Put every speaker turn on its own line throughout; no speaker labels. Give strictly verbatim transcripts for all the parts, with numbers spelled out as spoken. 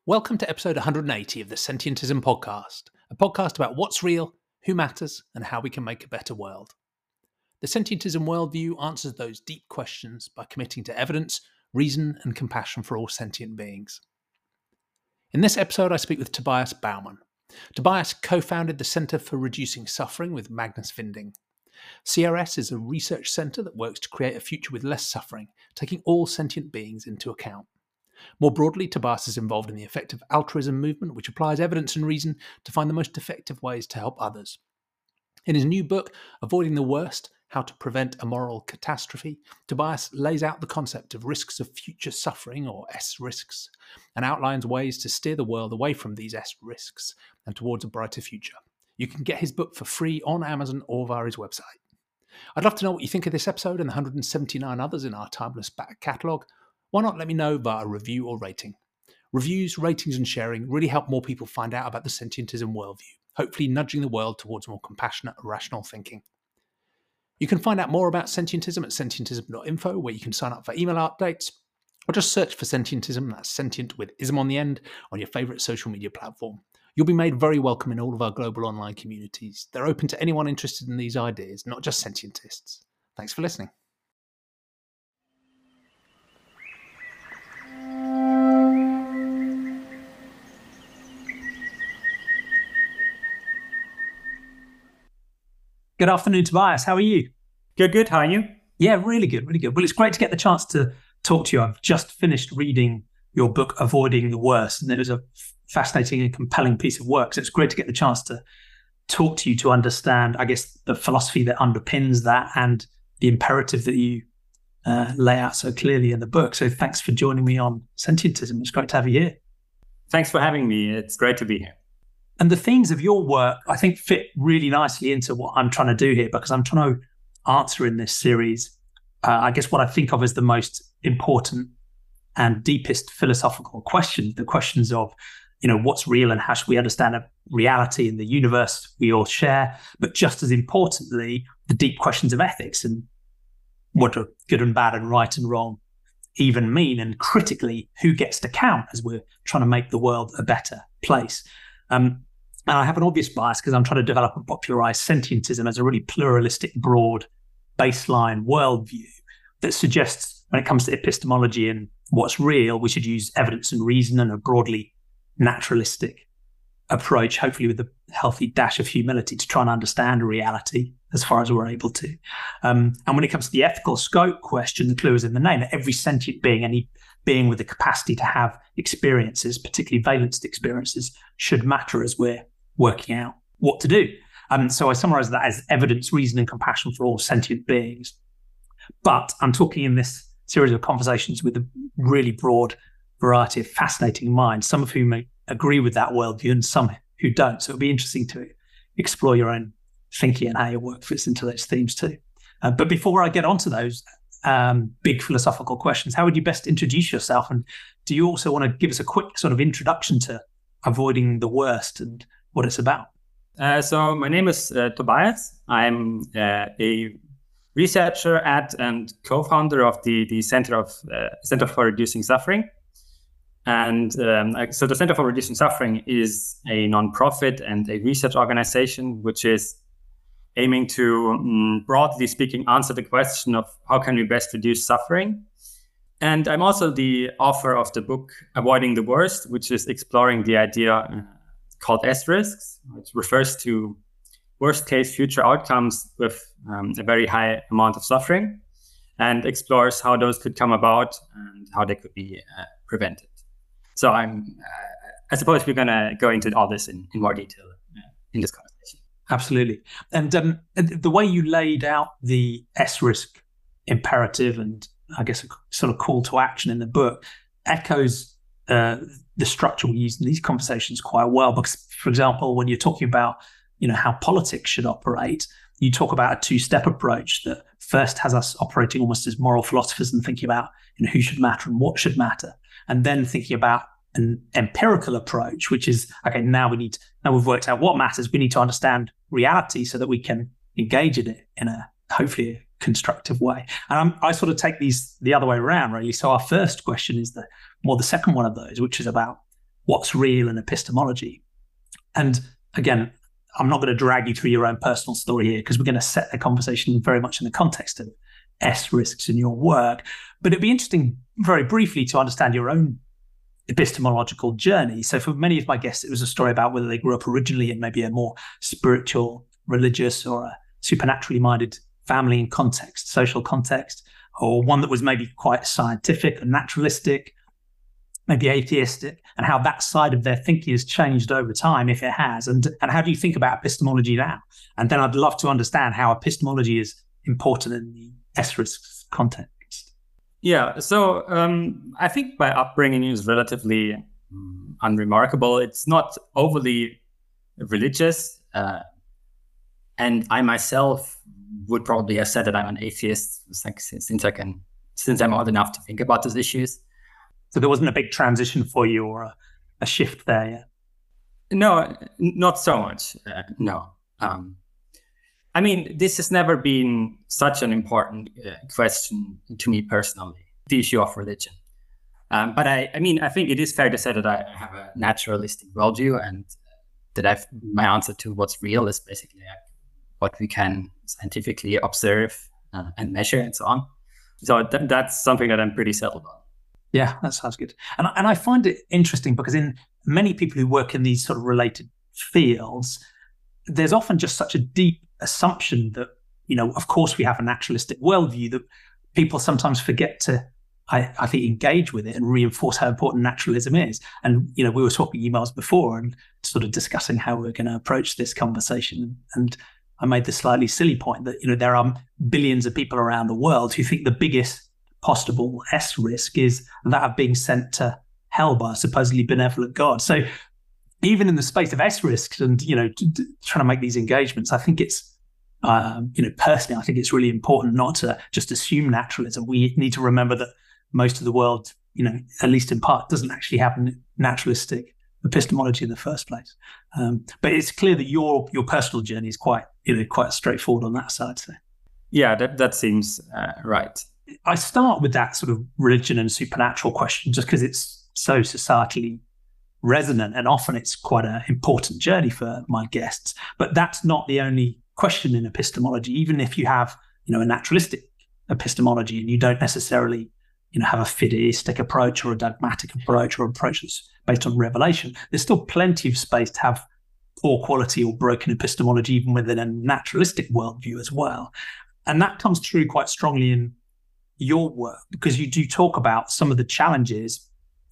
Welcome to episode one hundred eighty of the Sentientism Podcast, a podcast about what's real, who matters, and how we can make a better world. The Sentientism worldview answers those deep questions by committing to evidence, reason, and compassion for all sentient beings. In this episode, I speak with Tobias Baumann. Tobias co-founded the Centre for Reducing Suffering with Magnus Vinding. C R S is a research centre that works to create a future with less suffering, taking all sentient beings into account. More broadly, Tobias is involved in the effective altruism movement, which applies evidence and reason to find the most effective ways to help others. In his new book, Avoiding the Worst, How to Prevent a Moral Catastrophe, Tobias lays out the concept of risks of future suffering, or S risks, and outlines ways to steer the world away from these S risks and towards a brighter future. You can get his book for free on Amazon or via his website. I'd love to know what you think of this episode and the one hundred seventy-nine others in our timeless back catalogue. Why not let me know via a review or rating? Reviews, ratings and sharing really help more people find out about the Sentientism worldview, hopefully nudging the world towards more compassionate, rational thinking. You can find out more about Sentientism at sentientism dot info, where you can sign up for email updates, or just search for Sentientism, that's sentient with ism on the end, on your favourite social media platform. You'll be made very welcome in all of our global online communities. They're open to anyone interested in these ideas, not just sentientists. Thanks for listening.
Good afternoon, Tobias. How are you?
Good, good. How are you?
Yeah, really good, really good. Well, it's great to get the chance to talk to you. I've just finished reading your book, Avoiding the Worst, and it was a fascinating and compelling piece of work. So it's great to get the chance to talk to you to understand, I guess, the philosophy that underpins that and the imperative that you uh, lay out so clearly in the book. So thanks for joining me on Sentientism. It's great to have you here.
Thanks for having me. It's great to be here.
And the themes of your work, I think, fit really nicely into what I'm trying to do here, because I'm trying to answer in this series, uh, I guess, what I think of as the most important and deepest philosophical questions, the questions of, you know, what's real and how should we understand a reality in the universe we all share, but just as importantly, the deep questions of ethics and what do good and bad and right and wrong even mean, and critically, who gets to count as we're trying to make the world a better place. Um, and I have an obvious bias because I'm trying to develop and popularize sentientism as a really pluralistic, broad baseline worldview that suggests when it comes to epistemology and what's real, we should use evidence and reason and a broadly naturalistic approach, hopefully with a healthy dash of humility to try and understand reality as far as we're able to. Um, and when it comes to the ethical scope question, the clue is in the name, that every sentient being, any being with the capacity to have experiences, particularly valenced experiences, should matter as we're working out what to do. Um, so I summarize that as evidence, reason, and compassion for all sentient beings. But I'm talking in this series of conversations with a really broad variety of fascinating minds, some of whom may agree with that worldview and some who don't. So it'll be interesting to explore your own thinking and how your work fits into those themes too. Uh, but before I get onto those um, big philosophical questions, how would you best introduce yourself? And do you also want to give us a quick sort of introduction to Avoiding the Worst and what it's about?
Uh, so my name is uh, Tobias. I'm uh, a researcher at and co-founder of the, the Center of uh, Center for Reducing Suffering. And um, so the Center for Reducing Suffering is a nonprofit and a research organization which is aiming to, um, broadly speaking, answer the question of how can we best reduce suffering. And I'm also the author of the book Avoiding the Worst, which is exploring the idea uh, called S risks, which refers to worst case future outcomes with um, a very high amount of suffering, and explores how those could come about and how they could be uh, prevented. So I'm, uh, I suppose we're going to go into all this in, in more detail uh, in this conversation.
Absolutely. And um, the way you laid out the S risk imperative and I guess a sort of call to action in the book echoes uh, the structure we use in these conversations quite well. Because, for example, when you're talking about, you know, how politics should operate, you talk about a two-step approach that first has us operating almost as moral philosophers and thinking about, you know, who should matter and what should matter, and then thinking about an empirical approach, which is, okay, now we need, now we've worked out what matters, we need to understand reality so that we can engage in it in a hopefully a constructive way. And I'm, I sort of take these the other way around, really. So our first question is the more the second one of those, which is about what's real and epistemology. And again, I'm not going to drag you through your own personal story here because we're going to set the conversation very much in the context of S risks in your work. But it'd be interesting, very briefly, to understand your own epistemological journey. So for many of my guests, it was a story about whether they grew up originally in maybe a more spiritual, religious, or a supernaturally minded family and context, social context, or one that was maybe quite scientific and naturalistic, maybe atheistic, and how that side of their thinking has changed over time, if it has, and, and how do you think about epistemology now? And then I'd love to understand how epistemology is important in the S risks context.
Yeah, so um, I think my upbringing is relatively um, unremarkable. It's not overly religious, uh, and I myself would probably have said that I'm an atheist like, since I can, since I'm old enough to think about those issues.
So there wasn't a big transition for you or a, a shift there yet?
No, not so much. Uh, no. Um, I mean, this has never been such an important uh, question to me personally, the issue of religion. Um, but I, I mean, I think it is fair to say that I have a naturalistic worldview, and that I've, my answer to what's real is basically what we can scientifically observe uh, and measure and so on. So th- that's something that I'm pretty settled on.
Yeah, that sounds good. And, and I find it interesting because in many people who work in these sort of related fields, there's often just such a deep assumption that, you know, of course we have a naturalistic worldview that people sometimes forget to, I, I think, engage with it and reinforce how important naturalism is. And, you know, we were talking emails before and sort of discussing how we're going to approach this conversation. And I made the slightly silly point that, you know, there are billions of people around the world who think the biggest possible S risk is that of being sent to hell by a supposedly benevolent God. So even in the space of S risks and, you know, t- t- trying to make these engagements, I think it's, um, you know, personally, I think it's really important not to just assume naturalism. We need to remember that most of the world, you know, at least in part, doesn't actually have naturalistic epistemology in the first place. Um, but it's clear that your your personal journey is quite, you know, quite straightforward on that side. So,
yeah, that that seems uh, right.
I start with that sort of religion and supernatural question just because it's so societally resonant, and often it's quite an important journey for my guests. But that's not the only question in epistemology. Even if you have, you know, a naturalistic epistemology and you don't necessarily, you know, have a fideistic approach or a dogmatic approach or approach that's based on revelation, there's still plenty of space to have poor quality or broken epistemology even within a naturalistic worldview as well. And that comes through quite strongly in your work, because you do talk about some of the challenges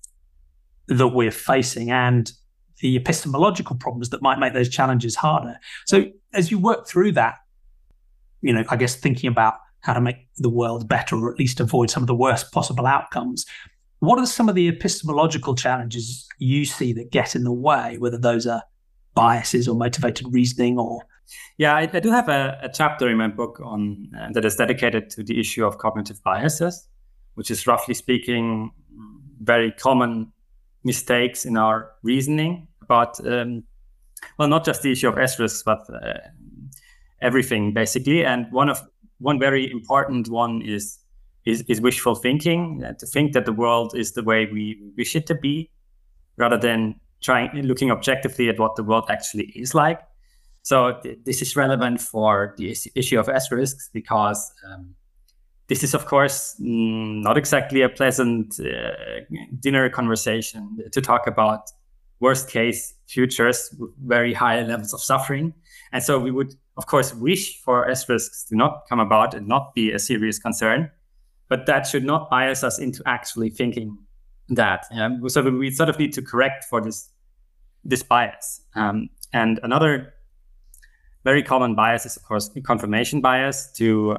that we're facing and the epistemological problems that might make those challenges harder. So as you work through that, you know, I guess thinking about how to make the world better or at least avoid some of the worst possible outcomes, what are some of the epistemological challenges you see that get in the way, whether those are biases or motivated reasoning or...
Yeah, I, I do have a, a chapter in my book on uh, that is dedicated to the issue of cognitive biases, which is roughly speaking very common mistakes in our reasoning about, um, well, not just the issue of S risks, but uh, everything basically. And one of one very important one is is, is wishful thinking, uh, to think that the world is the way we wish it to be, rather than trying looking objectively at what the world actually is like. So th- this is relevant for the is- issue of S risks because um, this is, of course, mm, not exactly a pleasant uh, dinner conversation to talk about worst case futures with very high levels of suffering. And so we would, of course, wish for S risks to not come about and not be a serious concern, but that should not bias us into actually thinking that. Um, so we sort of need to correct for this, this bias. Um, and another very common bias is, of course, confirmation bias, to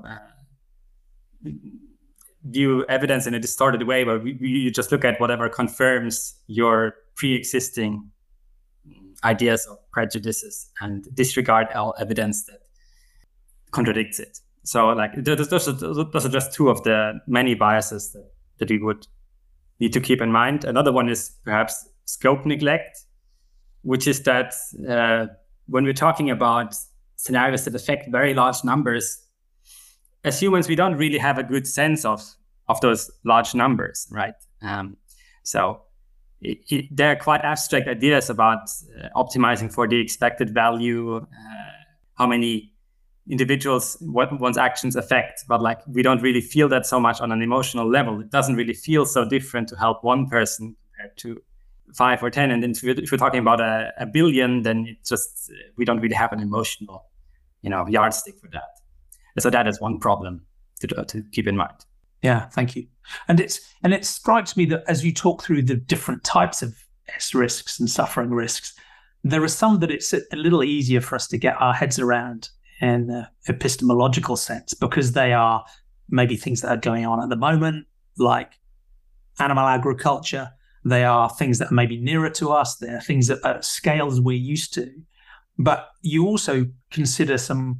uh, view evidence in a distorted way, where we, we just look at whatever confirms your pre-existing ideas or prejudices and disregard all evidence that contradicts it. So, like, those, those, are, those are just two of the many biases that, that we would need to keep in mind. Another one is perhaps scope neglect, which is that uh, when we're talking about scenarios that affect very large numbers, as humans, we don't really have a good sense of, of those large numbers, right? Um, so it, it, there are quite abstract ideas about uh, optimizing for the expected value, uh, how many individuals what one's actions affect, but like we don't really feel that so much on an emotional level. It doesn't really feel so different to help one person compared to five or ten. And then if we're, if we're talking about a, a billion, then it just we don't really have an emotional, you know, yardstick for that. So that is one problem to to keep in mind.
Yeah, thank you. And it's and it strikes me that as you talk through the different types of S risks and suffering risks, there are some that it's a little easier for us to get our heads around in the epistemological sense, because they are maybe things that are going on at the moment, like animal agriculture. They are things that are maybe nearer to us. They are things that are scales we're used to. But you also consider some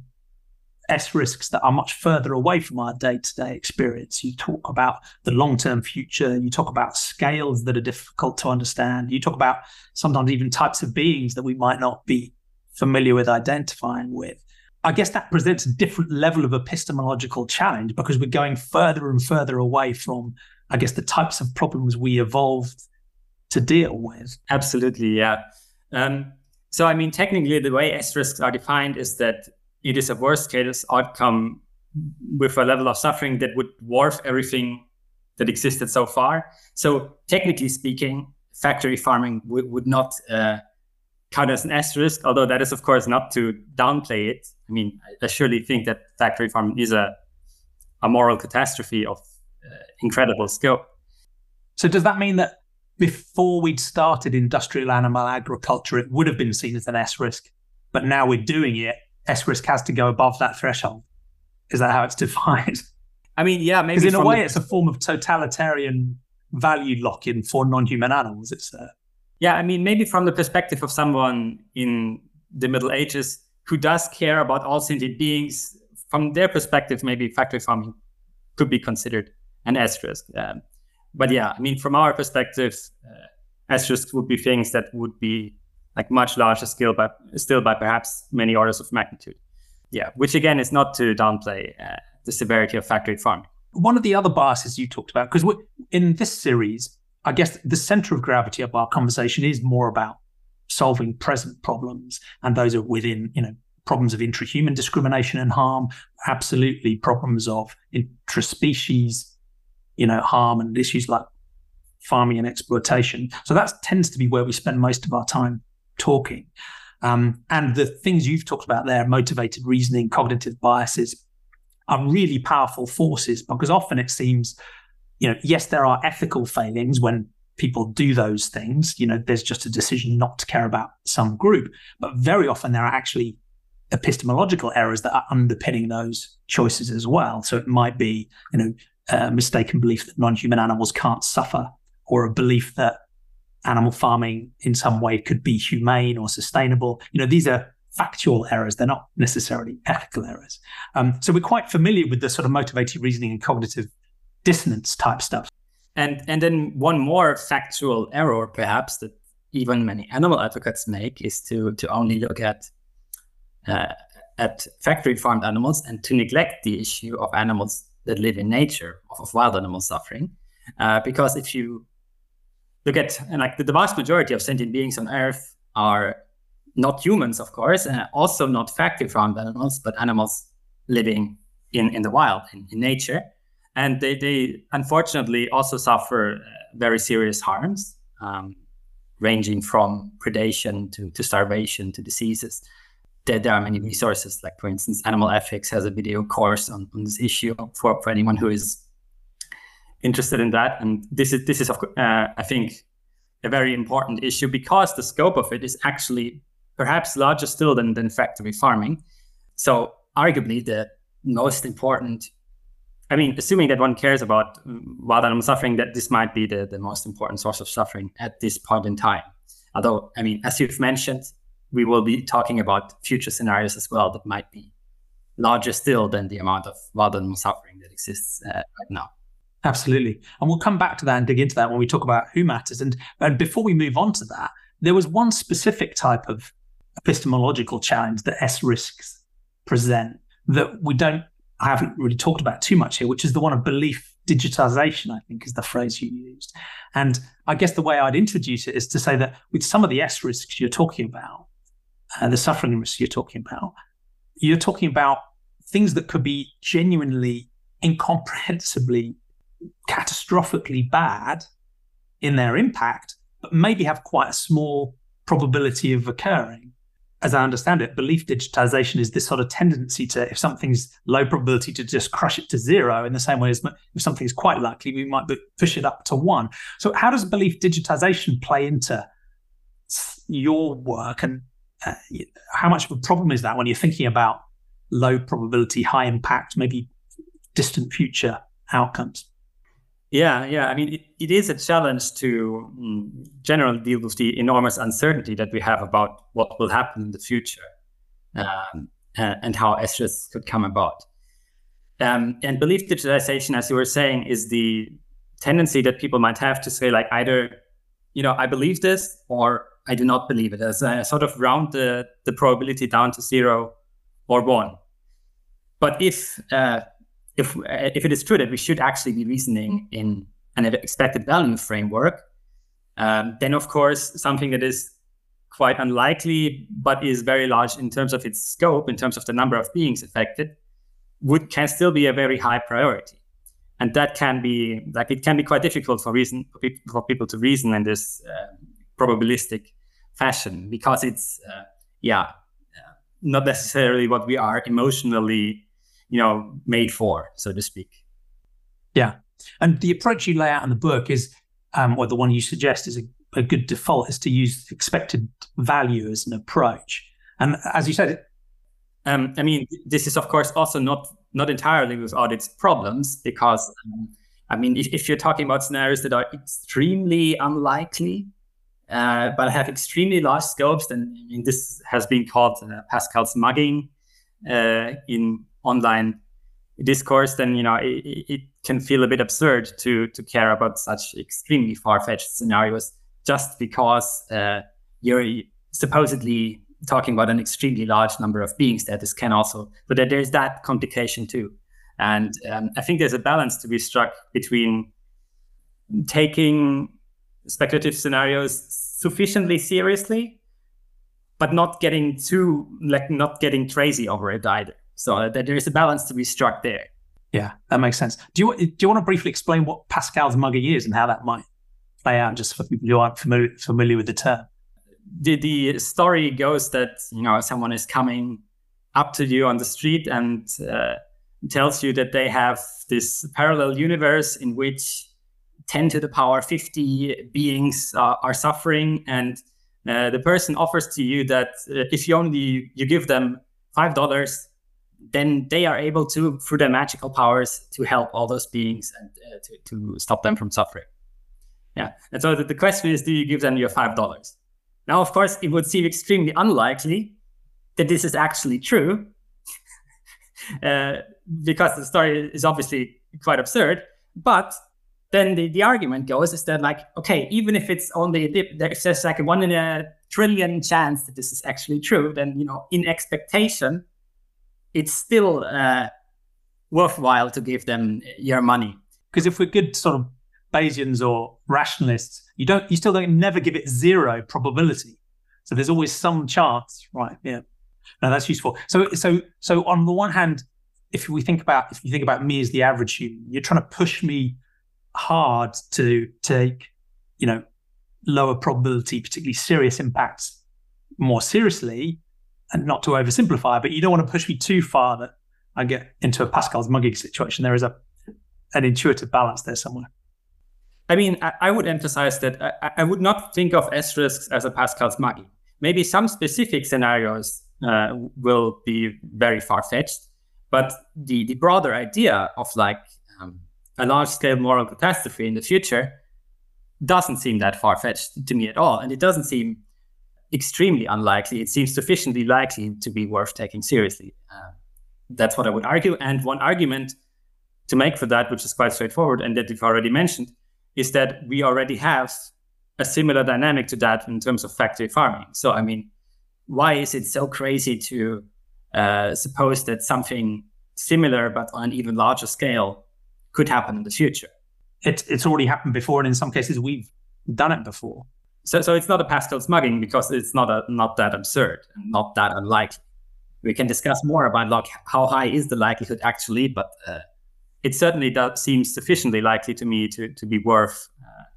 S risks that are much further away from our day-to-day experience. You talk about the long-term future. You talk about scales that are difficult to understand. You talk about sometimes even types of beings that we might not be familiar with identifying with. I guess that presents a different level of epistemological challenge because we're going further and further away from, I guess, the types of problems we evolved to deal with.
Absolutely, yeah. Um, so, I mean, technically, the way S risks are defined is that it is a worst case outcome with a level of suffering that would dwarf everything that existed so far. So technically speaking, factory farming w- would not uh, count as an S risk, although that is, of course, not to downplay it. I mean, I, I surely think that factory farming is a, a moral catastrophe of uh, incredible scope.
So does that mean that before we'd started industrial animal agriculture, it would have been seen as an S risk, but now we're doing it, S risk has to go above that threshold? Is that how it's defined?
I mean, yeah, maybe.
Because in a way,
the...
it's a form of totalitarian value lock-in for non-human animals. It's uh...
yeah, I mean, maybe from the perspective of someone in the Middle Ages who does care about all sentient beings, from their perspective, maybe factory farming could be considered an S risk. Um, but yeah, I mean, from our perspective, uh, S risks would be things that would be like much larger scale, but still by perhaps many orders of magnitude. Yeah, which again is not to downplay uh, the severity of factory farming.
One of the other biases you talked about, because in this series, I guess the center of gravity of our conversation is more about solving present problems, and those are within, you know, problems of intrahuman discrimination and harm, absolutely problems of intraspecies, you know, harm, and issues like farming and exploitation. So that tends to be where we spend most of our time talking. Um, and the things you've talked about there, motivated reasoning, cognitive biases, are really powerful forces, because often it seems, you know, yes, there are ethical failings when people do those things. You know, there's just a decision not to care about some group, but very often there are actually epistemological errors that are underpinning those choices as well. So it might be, you know, a mistaken belief that non-human animals can't suffer, or a belief that animal farming in some way could be humane or sustainable. You know, these are factual errors. They're not necessarily ethical errors. Um, so we're quite familiar with the sort of motivated reasoning and cognitive dissonance type stuff.
And and then one more factual error, perhaps, that even many animal advocates make is to to only look at uh, at factory farmed animals and to neglect the issue of animals that live in nature, of, of wild animal suffering. Uh, because if you look at, and like the, the vast majority of sentient beings on Earth are not humans, of course, and also not factory farmed animals, but animals living in, in the wild, in, in nature. And they, they unfortunately also suffer uh, very serious harms, um, ranging from predation to, to starvation to diseases. There, there are many resources, like, for instance, Animal Ethics has a video course on, on this issue for, for anyone who is interested in that. And this is, this is of, uh, I think, a very important issue, because the scope of it is actually perhaps larger still than, than factory farming. So arguably the most important, I mean, assuming that one cares about wild animal suffering, that this might be the, the most important source of suffering at this point in time. Although, I mean, as you've mentioned, we will be talking about future scenarios as well that might be larger still than the amount of wild animal suffering that exists uh, right now.
Absolutely. And we'll come back to that and dig into that when we talk about who matters. And, and before we move on to that, there was one specific type of epistemological challenge that S risks present that we don't, I haven't really talked about too much here, which is the one of belief digitization, I think is the phrase you used. And I guess the way I'd introduce it is to say that with some of the S risks you're talking about, uh, the suffering risks you're talking about, you're talking about things that could be genuinely, incomprehensibly, catastrophically bad in their impact, but maybe have quite a small probability of occurring. As I understand it, belief digitization is this sort of tendency to, if something's low probability, to just crush it to zero, in the same way as if something's quite likely, we might push it up to one. So how does belief digitization play into your work, and uh, how much of a problem is that when you're thinking about low probability, high impact, maybe distant future outcomes?
Yeah, yeah. I mean, it, it is a challenge to um, generally deal with the enormous uncertainty that we have about what will happen in the future, um, and, and how S risks could come about. Um, and belief digitization, as you were saying, is the tendency that people might have to say, like, either, you know, I believe this or I do not believe it, as a sort of round the, the probability down to zero or one. But if uh, If if it is true that we should actually be reasoning in an expected value framework, um, then of course something that is quite unlikely but is very large in terms of its scope, in terms of the number of beings affected, would can still be a very high priority, and that can be like it can be quite difficult for reason for people, for people to reason in this uh, probabilistic fashion, because it's uh, yeah uh, not necessarily what we are emotionally, you know, made for, so to speak.
Yeah. And the approach you lay out in the book is, um, or the one you suggest is a, a good default, is to use expected value as an approach. And as you said,
um, I mean, this is of course also not not entirely without its problems, because um, I mean, if, if you're talking about scenarios that are extremely unlikely, uh, but have extremely large scopes, then I mean, this has been called uh, Pascal's mugging uh, in online discourse, then, you know, it, it can feel a bit absurd to to care about such extremely far-fetched scenarios just because uh, you're supposedly talking about an extremely large number of beings. That this can also, but that there's that complication too. And um, I think there's a balance to be struck between taking speculative scenarios sufficiently seriously, but not getting too, like, not getting crazy over it either. So uh, there is a balance to be struck there.
Yeah, that makes sense. Do you do you want to briefly explain what Pascal's mugging is and how that might play out, just for people who aren't familiar familiar with the term?
The the story goes that, you know, someone is coming up to you on the street and uh, tells you that they have this parallel universe in which ten to the power fifty beings uh, are suffering, and uh, the person offers to you that uh, if you only you give them five dollars, then they are able to, through their magical powers, to help all those beings and uh, to, to stop them from suffering. Yeah. And so the, the question is, do you give them your five dollars? Now, of course, it would seem extremely unlikely that this is actually true, uh, because the story is obviously quite absurd. But then the, the argument goes is that, like, okay, even if it's only, if there's like a one in a trillion chance that this is actually true, then, you know, in expectation, it's still uh, worthwhile to give them your money.
Because if we're good sort of Bayesians or rationalists, you don't, you still don't never give it zero probability. So there's always some chance, right? Yeah. No, that's useful. So, so, so on the one hand, if we think about, if you think about me as the average human, you're trying to push me hard to take, you know, lower probability, particularly serious impacts more seriously, and not to oversimplify, but you don't want to push me too far that I get into a Pascal's mugging situation. There is a an intuitive balance there somewhere.
I mean, I, I would emphasize that I, I would not think of S risks as a Pascal's mugging. Maybe some specific scenarios uh, will be very far-fetched, but the, the broader idea of, like, um, a large-scale moral catastrophe in the future doesn't seem that far-fetched to me at all, and it doesn't seem extremely unlikely. It seems sufficiently likely to be worth taking seriously. Uh, that's what I would argue. And one argument to make for that, which is quite straightforward and that you've already mentioned, is that we already have a similar dynamic to that in terms of factory farming. So, I mean, why is it so crazy to uh, suppose that something similar but on an even larger scale could happen in the future.
It's it's already happened before, and in some cases we've done it before.
So so it's not a Pascal smuggling because it's not a not that absurd and not that unlikely. We can discuss more about like how high is the likelihood actually, but uh, it certainly does seem sufficiently likely to me to to be worth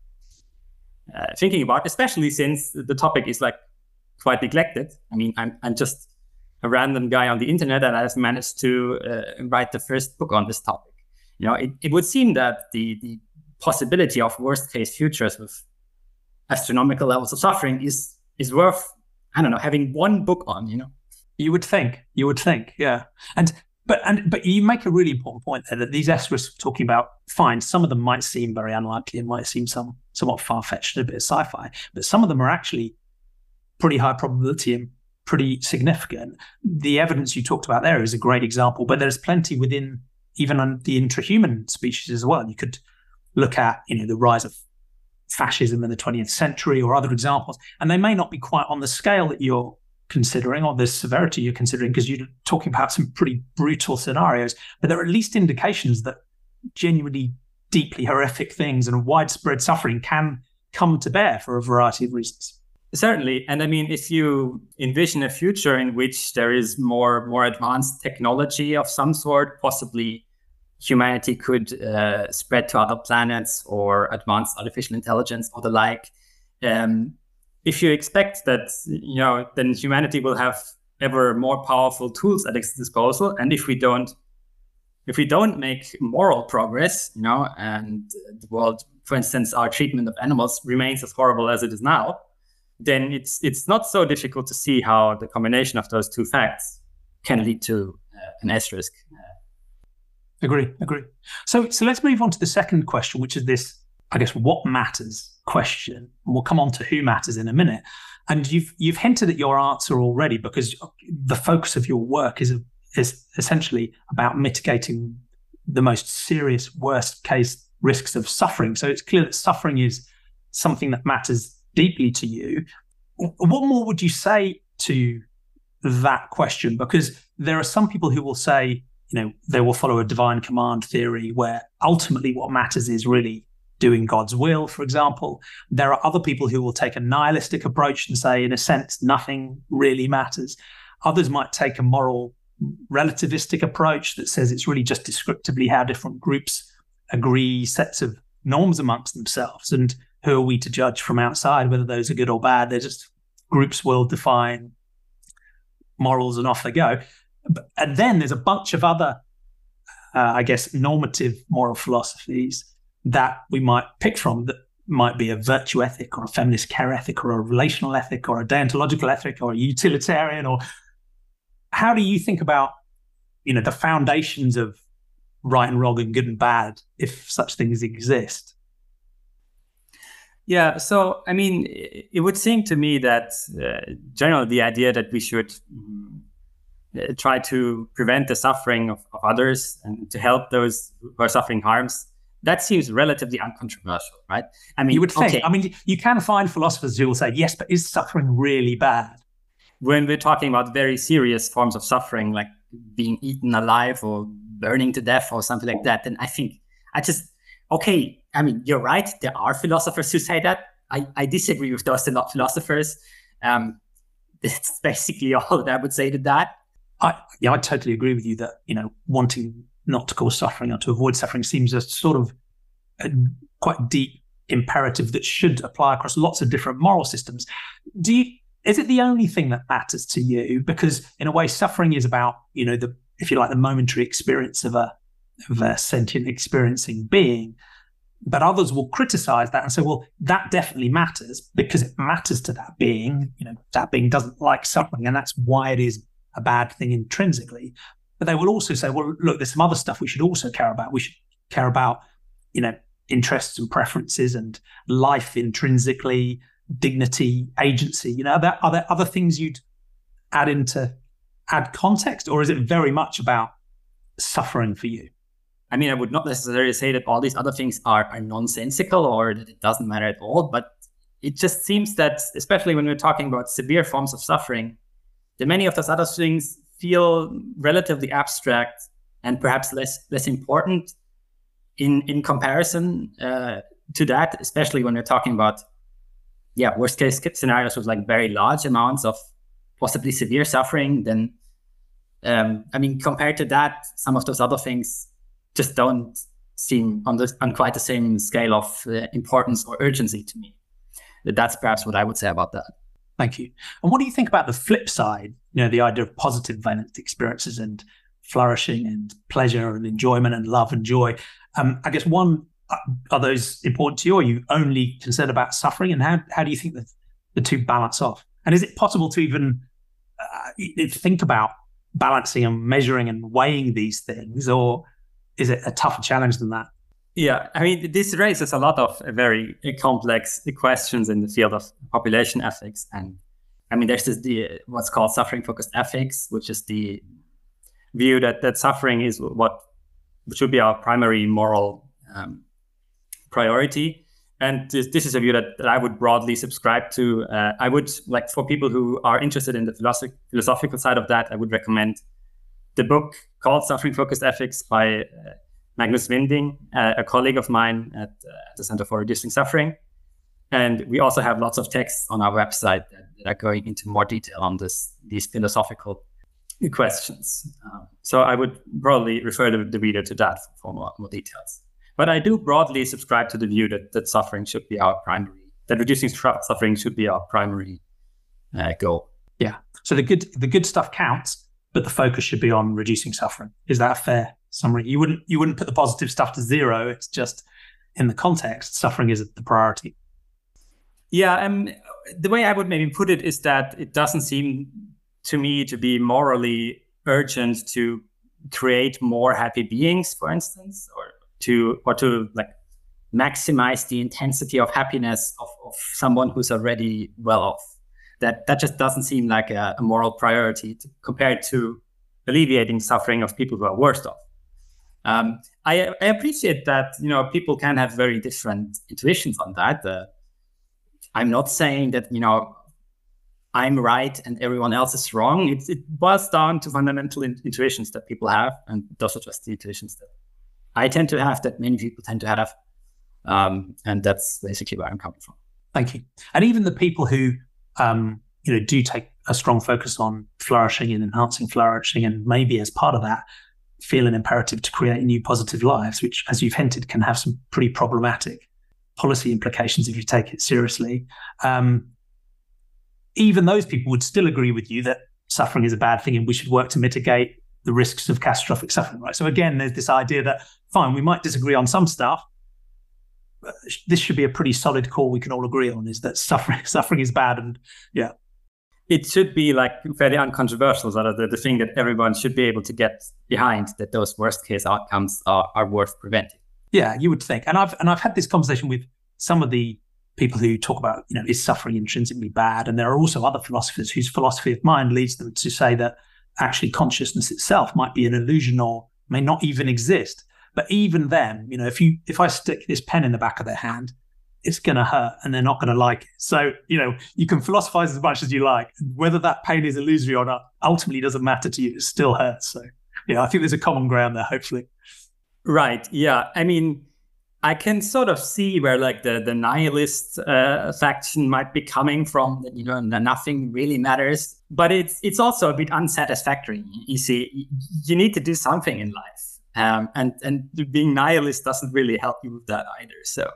uh, uh, thinking about, especially since the topic is like quite neglected. I mean, I'm I'm just a random guy on the internet, and I've managed to uh, write the first book on this topic. You know, it, it would seem that the the possibility of worst case futures with astronomical levels of suffering is is worth, I don't know, having one book on, you know.
You would think, you would think, yeah. And but and but you make a really important point there that these estimates we're talking about, fine, some of them might seem very unlikely and might seem some somewhat far-fetched, a bit of sci-fi, but some of them are actually pretty high probability and pretty significant. The evidence you talked about there is a great example, but there's plenty within even on the intrahuman species as well. You could look at, you know, the rise of fascism in the twentieth century or other examples, and they may not be quite on the scale that you're considering or the severity you're considering, because you're talking about some pretty brutal scenarios, but there are at least indications that genuinely deeply horrific things and widespread suffering can come to bear for a variety of reasons.
Certainly. And I mean, if you envision a future in which there is more more advanced technology of some sort, possibly humanity could uh, spread to other planets or advanced artificial intelligence or the like, um, if you expect that, you know, then humanity will have ever more powerful tools at its disposal. And if we don't, if we don't make moral progress, you know, and the world, for instance, our treatment of animals remains as horrible as it is now, then it's it's not so difficult to see how the combination of those two facts can lead to uh, an S-risk.
Agree, agree. So so let's move on to the second question, which is this, I guess, what matters question. And we'll come on to who matters in a minute. And you've you've hinted at your answer already, because the focus of your work is is essentially about mitigating the most serious, worst case risks of suffering. So it's clear that suffering is something that matters deeply to you. What more would you say to that question? Because there are some people who will say, you know, they will follow a divine command theory where ultimately what matters is really doing God's will, for example. There are other people who will take a nihilistic approach and say, in a sense, nothing really matters. Others might take a moral relativistic approach that says it's really just descriptively how different groups agree sets of norms amongst themselves. And who are we to judge from outside whether those are good or bad? They're just groups will define morals and off they go. And then there's a bunch of other, uh, I guess, normative moral philosophies that we might pick from, that might be a virtue ethic or a feminist care ethic or a relational ethic or a deontological ethic or a utilitarian. Or how do you think about, you know, the foundations of right and wrong and good and bad, if such things exist?
Yeah, so, I mean, it would seem to me that uh, generally the idea that we should um, try to prevent the suffering of, of others and to help those who are suffering harms, that seems relatively uncontroversial, right? I mean,
you would think.
Okay.
I mean, you can find philosophers who will say, yes, but is suffering really bad?
When we're talking about very serious forms of suffering, like being eaten alive or burning to death or something like that, then I think I just, okay, I mean, you're right. There are philosophers who say that. I, I disagree with those philosophers. Um, that's basically all that I would say to that.
I, yeah, I totally agree with you that, you know, wanting not to cause suffering or to avoid suffering seems a sort of a quite deep imperative that should apply across lots of different moral systems. Do you, is it the only thing that matters to you? Because in a way, suffering is about, you know, the, if you like, the momentary experience of a, of a sentient experiencing being. But others will criticize that and say, well, that definitely matters because it matters to that being. You know, that being doesn't like suffering, and that's why it is a bad thing intrinsically. But they will also say, well, look, there's some other stuff we should also care about. We should care about, you know, interests and preferences and life intrinsically, dignity, agency. You know, are there, are there other things you'd add into, add context, or is it very much about suffering for you?
I mean, I would not necessarily say that all these other things are, are nonsensical or that it doesn't matter at all, but it just seems that, especially when we're talking about severe forms of suffering, that many of those other things feel relatively abstract and perhaps less less important in in comparison uh, to that, especially when we're talking about yeah worst case scenarios with like very large amounts of possibly severe suffering, then um, I mean, compared to that, some of those other things just don't seem on the on quite the same scale of uh, importance or urgency to me. That's perhaps what I would say about that.
Thank you. And what do you think about the flip side? You know, the idea of positive valence experiences and flourishing and pleasure and enjoyment and love and joy. Um, I guess one, are those important to you, or are you only concerned about suffering? And how how do you think that the two balance off? And is it possible to even uh, think about balancing and measuring and weighing these things, or is it a tougher challenge than that?
Yeah, I mean, this raises a lot of very complex questions in the field of population ethics. And I mean, there's this, the what's called suffering-focused ethics, which is the view that, that suffering is what should be our primary moral um, priority. And this, this is a view that, that I would broadly subscribe to. Uh, I would, like, for people who are interested in the philosoph- philosophical side of that, I would recommend the book called Suffering-Focused Ethics by uh, Magnus Winding, uh, a colleague of mine at uh, the Center for Reducing Suffering. And we also have lots of texts on our website that, that are going into more detail on this, these philosophical questions. Um, so I would broadly refer the, the reader to that for more, more details. But I do broadly subscribe to the view that, that suffering should be our primary, that reducing suffering should be our primary uh, goal.
Yeah. So the good the good stuff counts, but the focus should be on reducing suffering. Is that a fair summary? You wouldn't you wouldn't put the positive stuff to zero. It's just in the context, suffering is the priority.
Yeah. Um, the way I would maybe put it is that it doesn't seem to me to be morally urgent to create more happy beings, for instance, or to or to like maximize the intensity of happiness of, of someone who's already well off. That that just doesn't seem like a, a moral priority to, compared to alleviating suffering of people who are worse off. Um, I, I appreciate that, you know, people can have very different intuitions on that. Uh, I'm not saying that, you know, I'm right and everyone else is wrong. It, it boils down to fundamental in, intuitions that people have, and those are just the intuitions that I tend to have, that many people tend to have. Um, and that's basically where I'm coming from.
Thank you. And even the people who, um, you know, do take a strong focus on flourishing and enhancing flourishing, and maybe as part of that, feel an imperative to create new positive lives, which, as you've hinted, can have some pretty problematic policy implications if you take it seriously. Um, even those people would still agree with you that suffering is a bad thing and we should work to mitigate the risks of catastrophic suffering, right? So again, there's this idea that, fine, we might disagree on some stuff, but this should be a pretty solid call we can all agree on, is that suffering suffering is bad. And yeah.
It should be like very uncontroversial, sort of the, the thing that everyone should be able to get behind, that those worst case outcomes are, are worth preventing.
Yeah, you would think. And I've and I've had this conversation with some of the people who talk about, you know, is suffering intrinsically bad? And there are also other philosophers whose philosophy of mind leads them to say that actually consciousness itself might be an illusion or may not even exist. But even then, you know, if you if I stick this pen in the back of their hand, it's going to hurt and they're not going to like it. So, you know, you can philosophize as much as you like. Whether that pain is illusory or not ultimately doesn't matter to you. It still hurts. So, yeah, I think there's a common ground there, hopefully.
Right. Yeah. I mean, I can sort of see where like the, the nihilist uh, faction might be coming from, that, you know, nothing really matters. But it's it's also a bit unsatisfactory. You see, you need to do something in life. Um, and, and being nihilist doesn't really help you with that either. So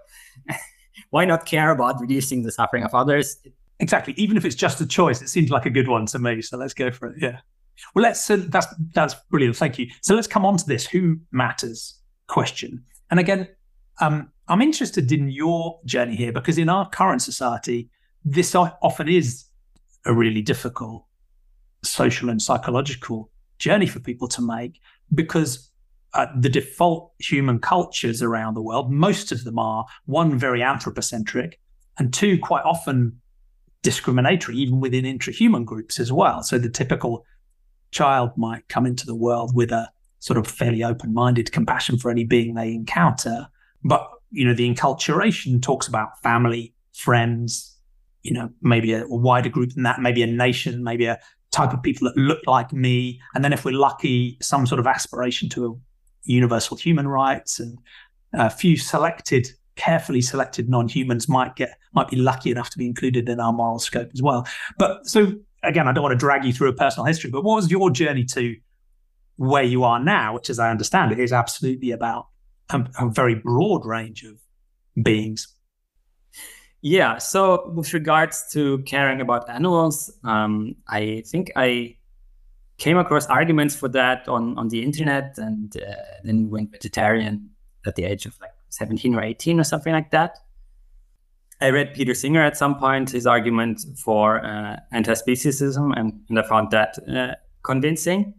why not care about reducing the suffering of others?
Exactly. Even if it's just a choice, it seems like a good one to me. So let's go for it. Yeah. Well, let's. Uh, that's that's brilliant. Thank you. So let's come on to this who matters question. And again, um, I'm interested in your journey here, because in our current society, this often is a really difficult social and psychological journey for people to make, because Uh, the default human cultures around the world, most of them are, one, very anthropocentric, and two, quite often discriminatory, even within intrahuman groups as well. So the typical child might come into the world with a sort of fairly open-minded compassion for any being they encounter. But, you know, the enculturation talks about family, friends, you know, maybe a, a wider group than that, maybe a nation, maybe a type of people that look like me. And then if we're lucky, some sort of aspiration to a universal human rights. And a few selected, carefully selected non-humans might get might be lucky enough to be included in our moral scope as well. But so again, I don't want to drag you through a personal history, but what was your journey to where you are now, which, as I understand it, is absolutely about a, a very broad range of beings?
Yeah, so with regards to caring about animals, um, I think I came across arguments for that on, on the internet, and uh, then went vegetarian at the age of like seventeen or eighteen or something like that. I read Peter Singer at some point, his argument for uh, anti-speciesism, and, and I found that uh, convincing.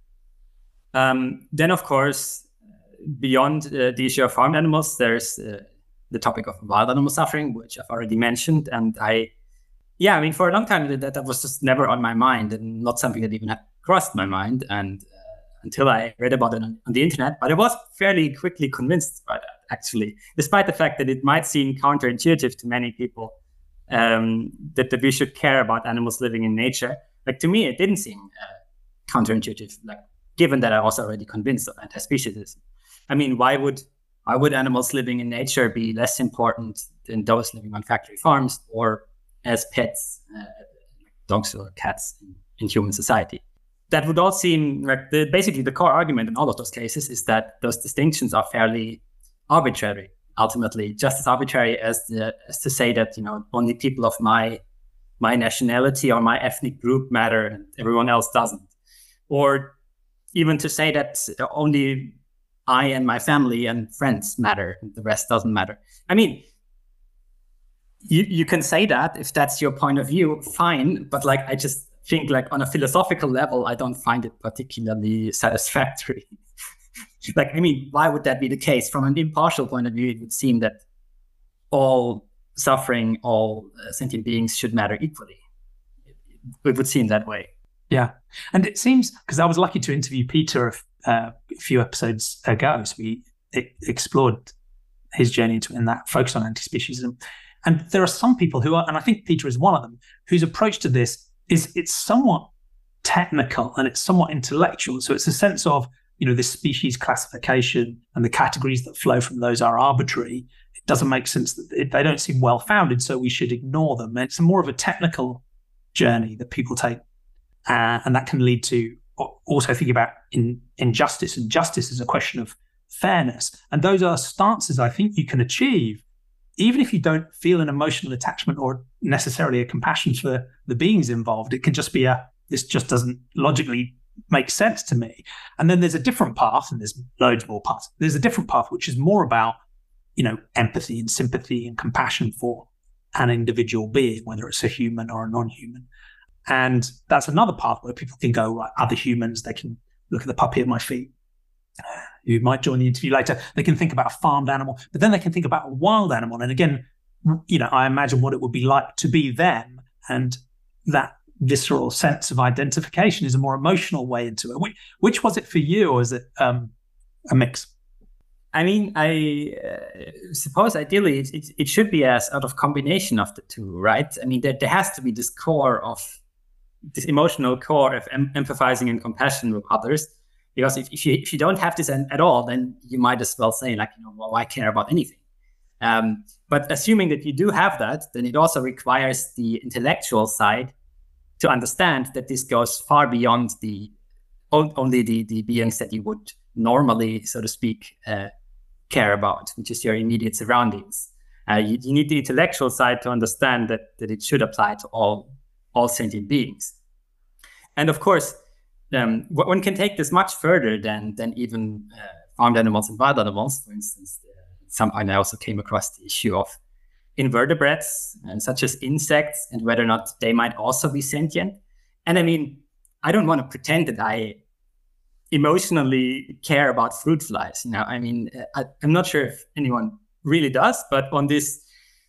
Um, then, of course, beyond uh, the issue of farmed animals, there's uh, the topic of wild animal suffering, which I've already mentioned. And I, yeah, I mean, for a long time, that, that was just never on my mind, and not something that even had crossed my mind. And uh, until I read about it on, on the internet, but I was fairly quickly convinced by that, actually, despite the fact that it might seem counterintuitive to many people, um, that, that we should care about animals living in nature. Like, to me, it didn't seem uh, counterintuitive, like, given that I was already convinced of anti-speciesism. I mean, why would why would animals living in nature be less important than those living on factory farms or as pets, uh, dogs or cats in, in human society? That would all seem like the, basically the core argument in all of those cases is that those distinctions are fairly arbitrary, ultimately, just as arbitrary as, the, as to say that, you know, only people of my my nationality or my ethnic group matter and everyone else doesn't. Or even to say that only I and my family and friends matter, and the rest doesn't matter. I mean, you you can say that if that's your point of view, fine. But like, I just think, like, on a philosophical level, I don't find it particularly satisfactory. Like, I mean, why would that be the case? From an impartial point of view, it would seem that all suffering, all uh, sentient beings should matter equally. It, it would seem that way.
Yeah. And it seems, because I was lucky to interview Peter uh, a few episodes ago, so we it explored his journey into in that focus on anti-speciesism. And there are some people who are, and I think Peter is one of them, whose approach to this is it's somewhat technical and it's somewhat intellectual. So it's a sense of, you know, this species classification and the categories that flow from those are arbitrary. It doesn't make sense. That it, they don't seem well-founded, so we should ignore them. And it's more of a technical journey that people take. Uh, and that can lead to also thinking about in, injustice. And justice is a question of fairness. And those are stances I think you can achieve, even if you don't feel an emotional attachment or necessarily a compassion for the beings involved. It can just be a, this just doesn't logically make sense to me. And then there's a different path, and there's loads more paths. There's a different path, which is more about, you know, empathy and sympathy and compassion for an individual being, whether it's a human or a non-human. And that's another path where people can go, right, other humans, they can look at the puppy at my feet, who might join the interview later. They can think about a farmed animal, but then they can think about a wild animal. And again, you know, I imagine what it would be like to be them. And that visceral sense of identification is a more emotional way into it. Which, which was it for you, or is it um, a mix?
I mean, I uh, suppose ideally it, it, it should be as out of combination of the two, right? I mean, there, there has to be this core of this emotional core of em- empathizing and compassion with others. Because if, if you if you don't have this at all, then you might as well say, like, you know, well, why care about anything? Um, but assuming that you do have that, then it also requires the intellectual side to understand that this goes far beyond the only the, the beings that you would normally, so to speak, uh, care about, which is your immediate surroundings. Uh, you, you need the intellectual side to understand that that it should apply to all all sentient beings. And of course, um, one can take this much further than than even uh, farmed animals and wild animals. For instance, uh, some I also came across the issue of invertebrates, and such as insects, and whether or not they might also be sentient. And I mean, I don't want to pretend that I emotionally care about fruit flies. You know, I mean, I, I'm not sure if anyone really does, but on this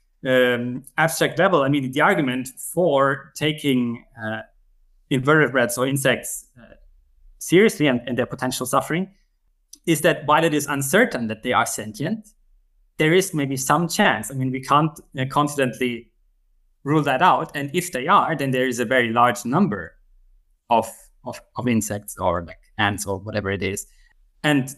um, abstract level, I mean, the argument for taking uh, invertebrates or insects uh, seriously and, and their potential suffering is that while it is uncertain that they are sentient, there is maybe some chance. I mean, we can't uh, confidently rule that out. And if they are, then there is a very large number of, of, of insects or like ants or whatever it is. And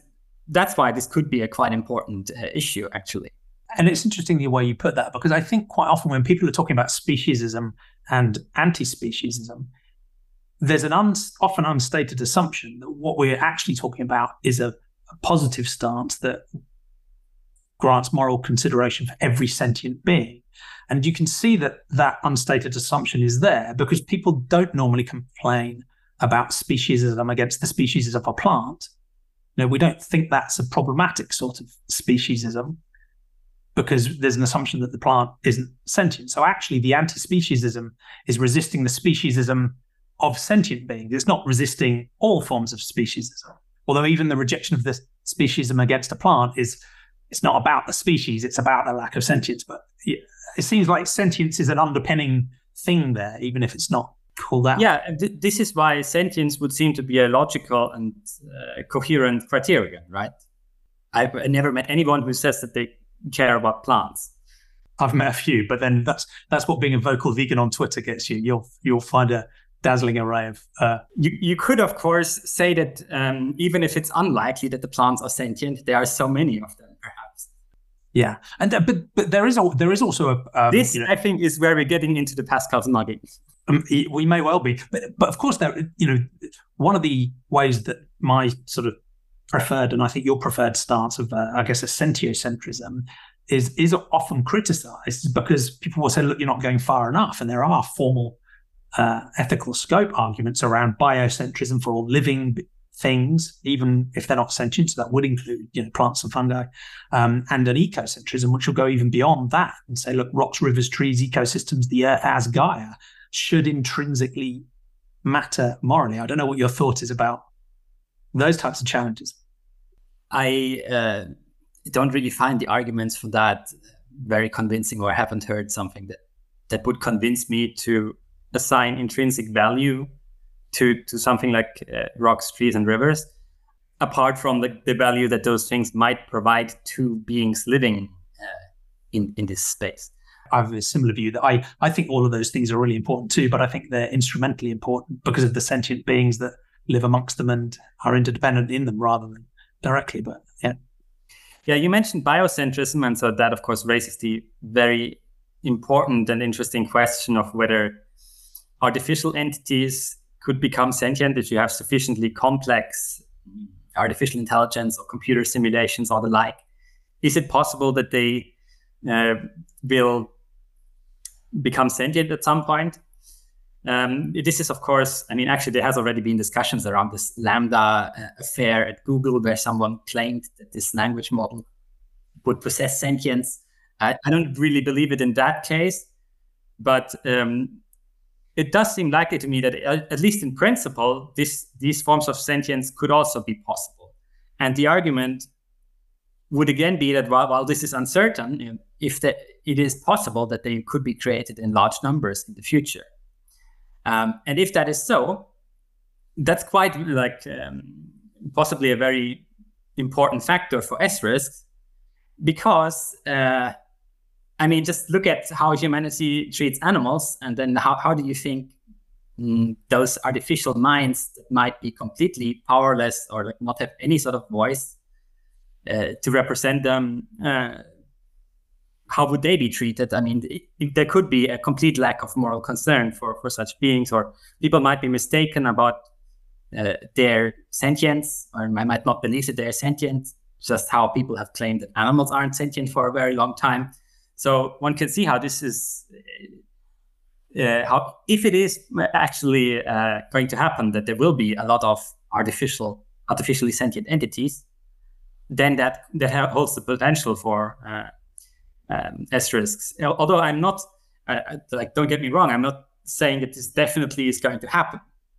that's why this could be a quite important uh, issue, actually.
And it's interesting the way you put that, because I think quite often when people are talking about speciesism and anti-speciesism, there's an un- often unstated assumption that what we're actually talking about is a, a positive stance that grants moral consideration for every sentient being. And you can see that that unstated assumption is there because people don't normally complain about speciesism against the species of a plant. No, we don't think that's a problematic sort of speciesism because there's an assumption that the plant isn't sentient. So actually the anti-speciesism is resisting the speciesism of sentient beings. It's not resisting all forms of speciesism. Although even the rejection of the speciesism against a plant is, it's not about the species, it's about the lack of sentience. But it seems like sentience is an underpinning thing there, even if it's not called out.
Yeah, th- this is why sentience would seem to be a logical and uh, coherent criterion, right? I've never met anyone who says that they care about plants.
I've met a few, but then that's that's what being a vocal vegan on Twitter gets you. You'll you'll find a dazzling array of. Uh...
You you could of course say that um, even if it's unlikely that the plants are sentient, there are so many of them, perhaps.
Yeah, and uh, but but there is a, there is also a um,
this
you know,
I think is where we're getting into the Pascal's nugget.
Um, we may well be, but but of course there you know one of the ways that my sort of preferred and I think your preferred stance of uh, I guess a sentiocentrism is is often criticised because people will say, look, you're not going far enough, and there are formal uh, ethical scope arguments around biocentrism for all living things, even if they're not sentient. So that would include, you know, plants and fungi, um, and an ecocentrism, which will go even beyond that and say, look, rocks, rivers, trees, ecosystems, the earth as Gaia should intrinsically matter morally. I don't know what your thought is about those types of challenges.
I uh, don't really find the arguments for that very convincing, or I haven't heard something that, that would convince me to assign intrinsic value to, to something like uh, rocks, trees, and rivers, apart from the, the value that those things might provide to beings living uh, in, in this space.
I have a similar view that I, I think all of those things are really important too, but I think they're instrumentally important because of the sentient beings that live amongst them and are interdependent in them rather than directly. But yeah.
Yeah, you mentioned biocentrism, and so that, of course, raises the very important and interesting question of whether artificial entities could become sentient if you have sufficiently complex artificial intelligence or computer simulations or the like. Is it possible that they uh, will become sentient at some point? Um, this is, of course, I mean, actually, there has already been discussions around this Lambda uh, affair at Google, where someone claimed that this language model would possess sentience. I, I don't really believe it in that case, but um, it does seem likely to me that, uh, at least in principle, this these forms of sentience could also be possible. And the argument would again be that while, while this is uncertain, you know, if the, it is possible that they could be created in large numbers in the future. Um, and if that is so, that's quite like um, possibly a very important factor for S-risks, because, uh, I mean, just look at how humanity treats animals, and then how, how do you think mm, those artificial minds that might be completely powerless or like not have any sort of voice uh, to represent them, uh, how would they be treated? I mean, it, it, there could be a complete lack of moral concern for, for such beings, or people might be mistaken about uh, their sentience, or I might not believe that they're sentient, just how people have claimed that animals aren't sentient for a very long time. So one can see how this is, uh, how if it is actually uh, going to happen, that there will be a lot of artificial, artificially sentient entities, then that, that holds the potential for uh, Um, S-risks. Although I'm not, uh, like, don't get me wrong, I'm not saying that this definitely is going to happen.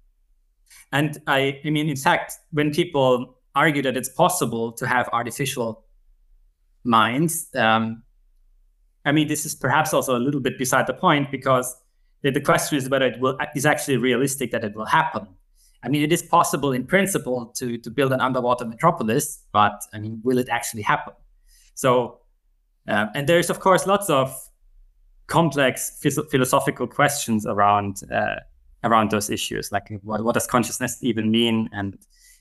And I, I mean, in fact, when people argue that it's possible to have artificial minds, um, I mean, this is perhaps also a little bit beside the point, because the, the question is whether it will is actually realistic that it will happen. I mean, it is possible in principle to to build an underwater metropolis, but I mean, will it actually happen? So. Um, and there's, of course, lots of complex phys- philosophical questions around uh, around those issues, like what, what does consciousness even mean, and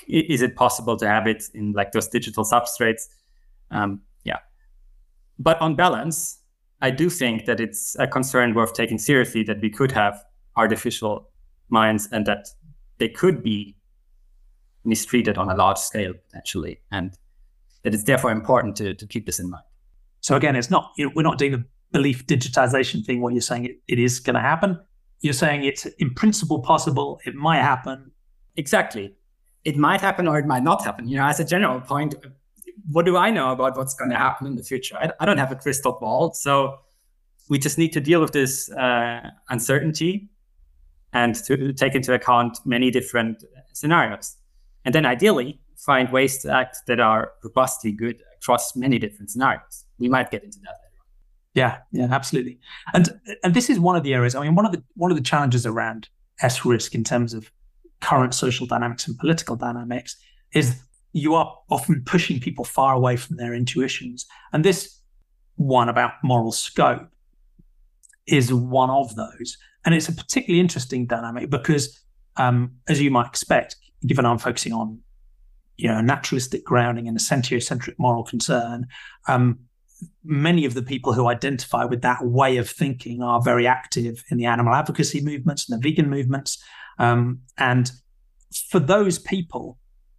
is it possible to have it in like those digital substrates? Um, yeah. But on balance, I do think that it's a concern worth taking seriously that we could have artificial minds and that they could be mistreated on a large scale potentially, and that it's therefore important to, to keep this in mind.
So again, it's not, you know, we're not doing the belief digitization thing where you're saying it, it is going to happen. You're saying it's in principle possible, it might happen.
Exactly. It might happen or it might not happen. You know, as a general point, what do I know about what's going to happen in the future? I, I don't have a crystal ball. So we just need to deal with this uh, uncertainty and to take into account many different scenarios. And then ideally, find ways to act that are robustly good across many different scenarios. We might get into that later on.
Yeah, yeah, absolutely. And and this is one of the areas, I mean, one of the one of the challenges around S risk in terms of current social dynamics and political dynamics is you are often pushing people far away from their intuitions. And this one about moral scope is one of those. And it's a particularly interesting dynamic because, um, as you might expect, given I'm focusing on, you know, naturalistic grounding and a sentiocentric moral concern, um, many of the people who identify with that way of thinking are very active in the animal advocacy movements and the vegan movements. Um, and for those people,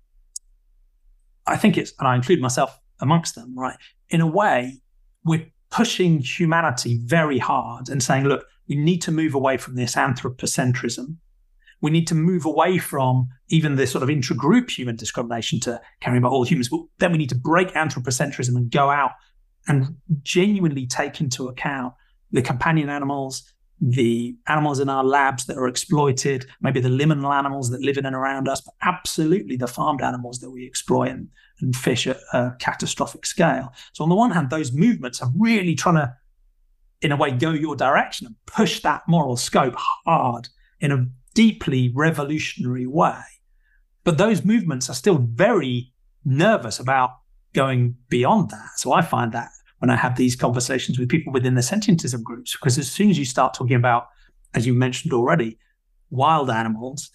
I think it's, and I include myself amongst them, right? In a way, we're pushing humanity very hard and saying, look, we need to move away from this anthropocentrism. We need to move away from even this sort of intra-group human discrimination to caring about all humans. But then we need to break anthropocentrism and go out and genuinely take into account the companion animals, the animals in our labs that are exploited, maybe the liminal animals that live in and around us, but absolutely the farmed animals that we exploit and, and fish at a catastrophic scale. So on the one hand, those movements are really trying to, in a way, go your direction and push that moral scope hard in a deeply revolutionary way. But those movements are still very nervous about going beyond that. So I find that when I have these conversations with people within the sentientism groups, because as soon as you start talking about, as you mentioned already, wild animals,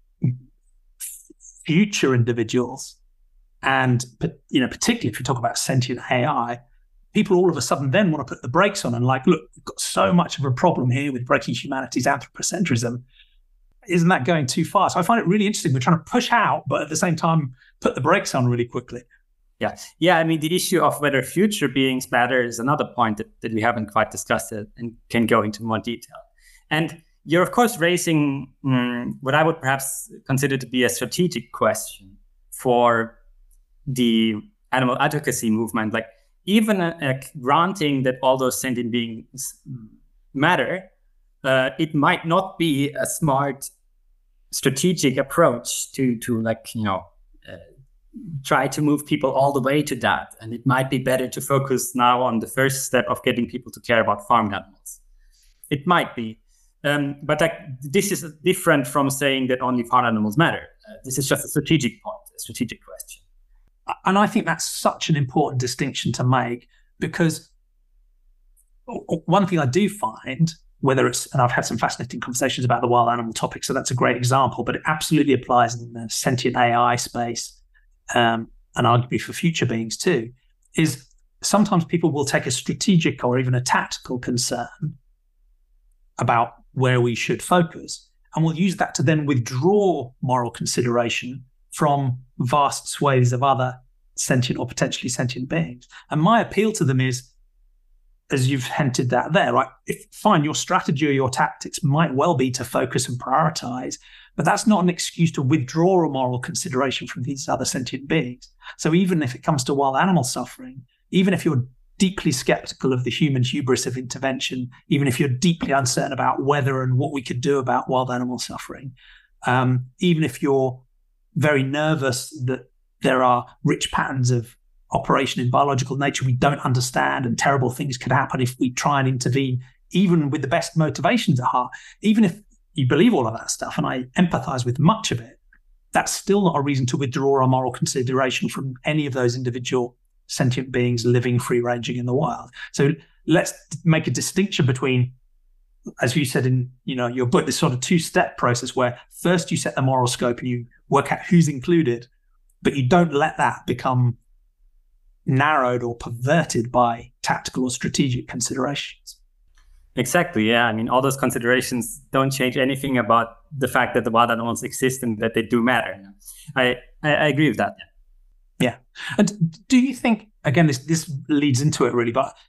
future individuals, and you know, particularly if you talk about sentient A I, people all of a sudden then want to put the brakes on and like, look, we've got so much of a problem here with breaking humanity's anthropocentrism. Isn't that going too far? So I find it really interesting. We're trying to push out, but at the same time, put the brakes on really quickly.
Yeah. Yeah. I mean, the issue of whether future beings matter is another point that, that we haven't quite discussed it and can go into more detail. And you're, of course, raising um, what I would perhaps consider to be a strategic question for the animal advocacy movement. Like, even a, a granting that all those sentient beings matter, uh, it might not be a smart strategic approach to, to like, you know, uh, try to move people all the way to that. And it might be better to focus now on the first step of getting people to care about farmed animals. It might be. Um, but like, this is different from saying that only farmed animals matter. Uh, this is just a strategic point, a strategic question.
And I think that's such an important distinction to make, because one thing I do find, whether it's, and I've had some fascinating conversations about the wild animal topic, so that's a great example, but it absolutely applies in the sentient A I space, um, and arguably for future beings too, is sometimes people will take a strategic or even a tactical concern about where we should focus, and will use that to then withdraw moral consideration from vast swathes of other sentient or potentially sentient beings. And my appeal to them is, as you've hinted at there, right? If fine, your strategy or your tactics might well be to focus and prioritize, but that's not an excuse to withdraw a moral consideration from these other sentient beings. So even if it comes to wild animal suffering, even if you're deeply skeptical of the human hubris of intervention, even if you're deeply uncertain about whether and what we could do about wild animal suffering, um, even if you're very nervous that there are rich patterns of operation in biological nature we don't understand, and terrible things could happen if we try and intervene, even with the best motivations at heart. Even if you believe all of that stuff, and I empathize with much of it, that's still not a reason to withdraw a moral consideration from any of those individual sentient beings living free-ranging in the wild. So let's make a distinction between, as you said in you know your book, this sort of two-step process where first you set the moral scope and you work out who's included, but you don't let that become narrowed or perverted by tactical or strategic considerations.
Exactly, yeah. I mean, all those considerations don't change anything about the fact that the wild animals exist and that they do matter. I, I, I agree with that.
Yeah. And do you think, again, this, this leads into it really, but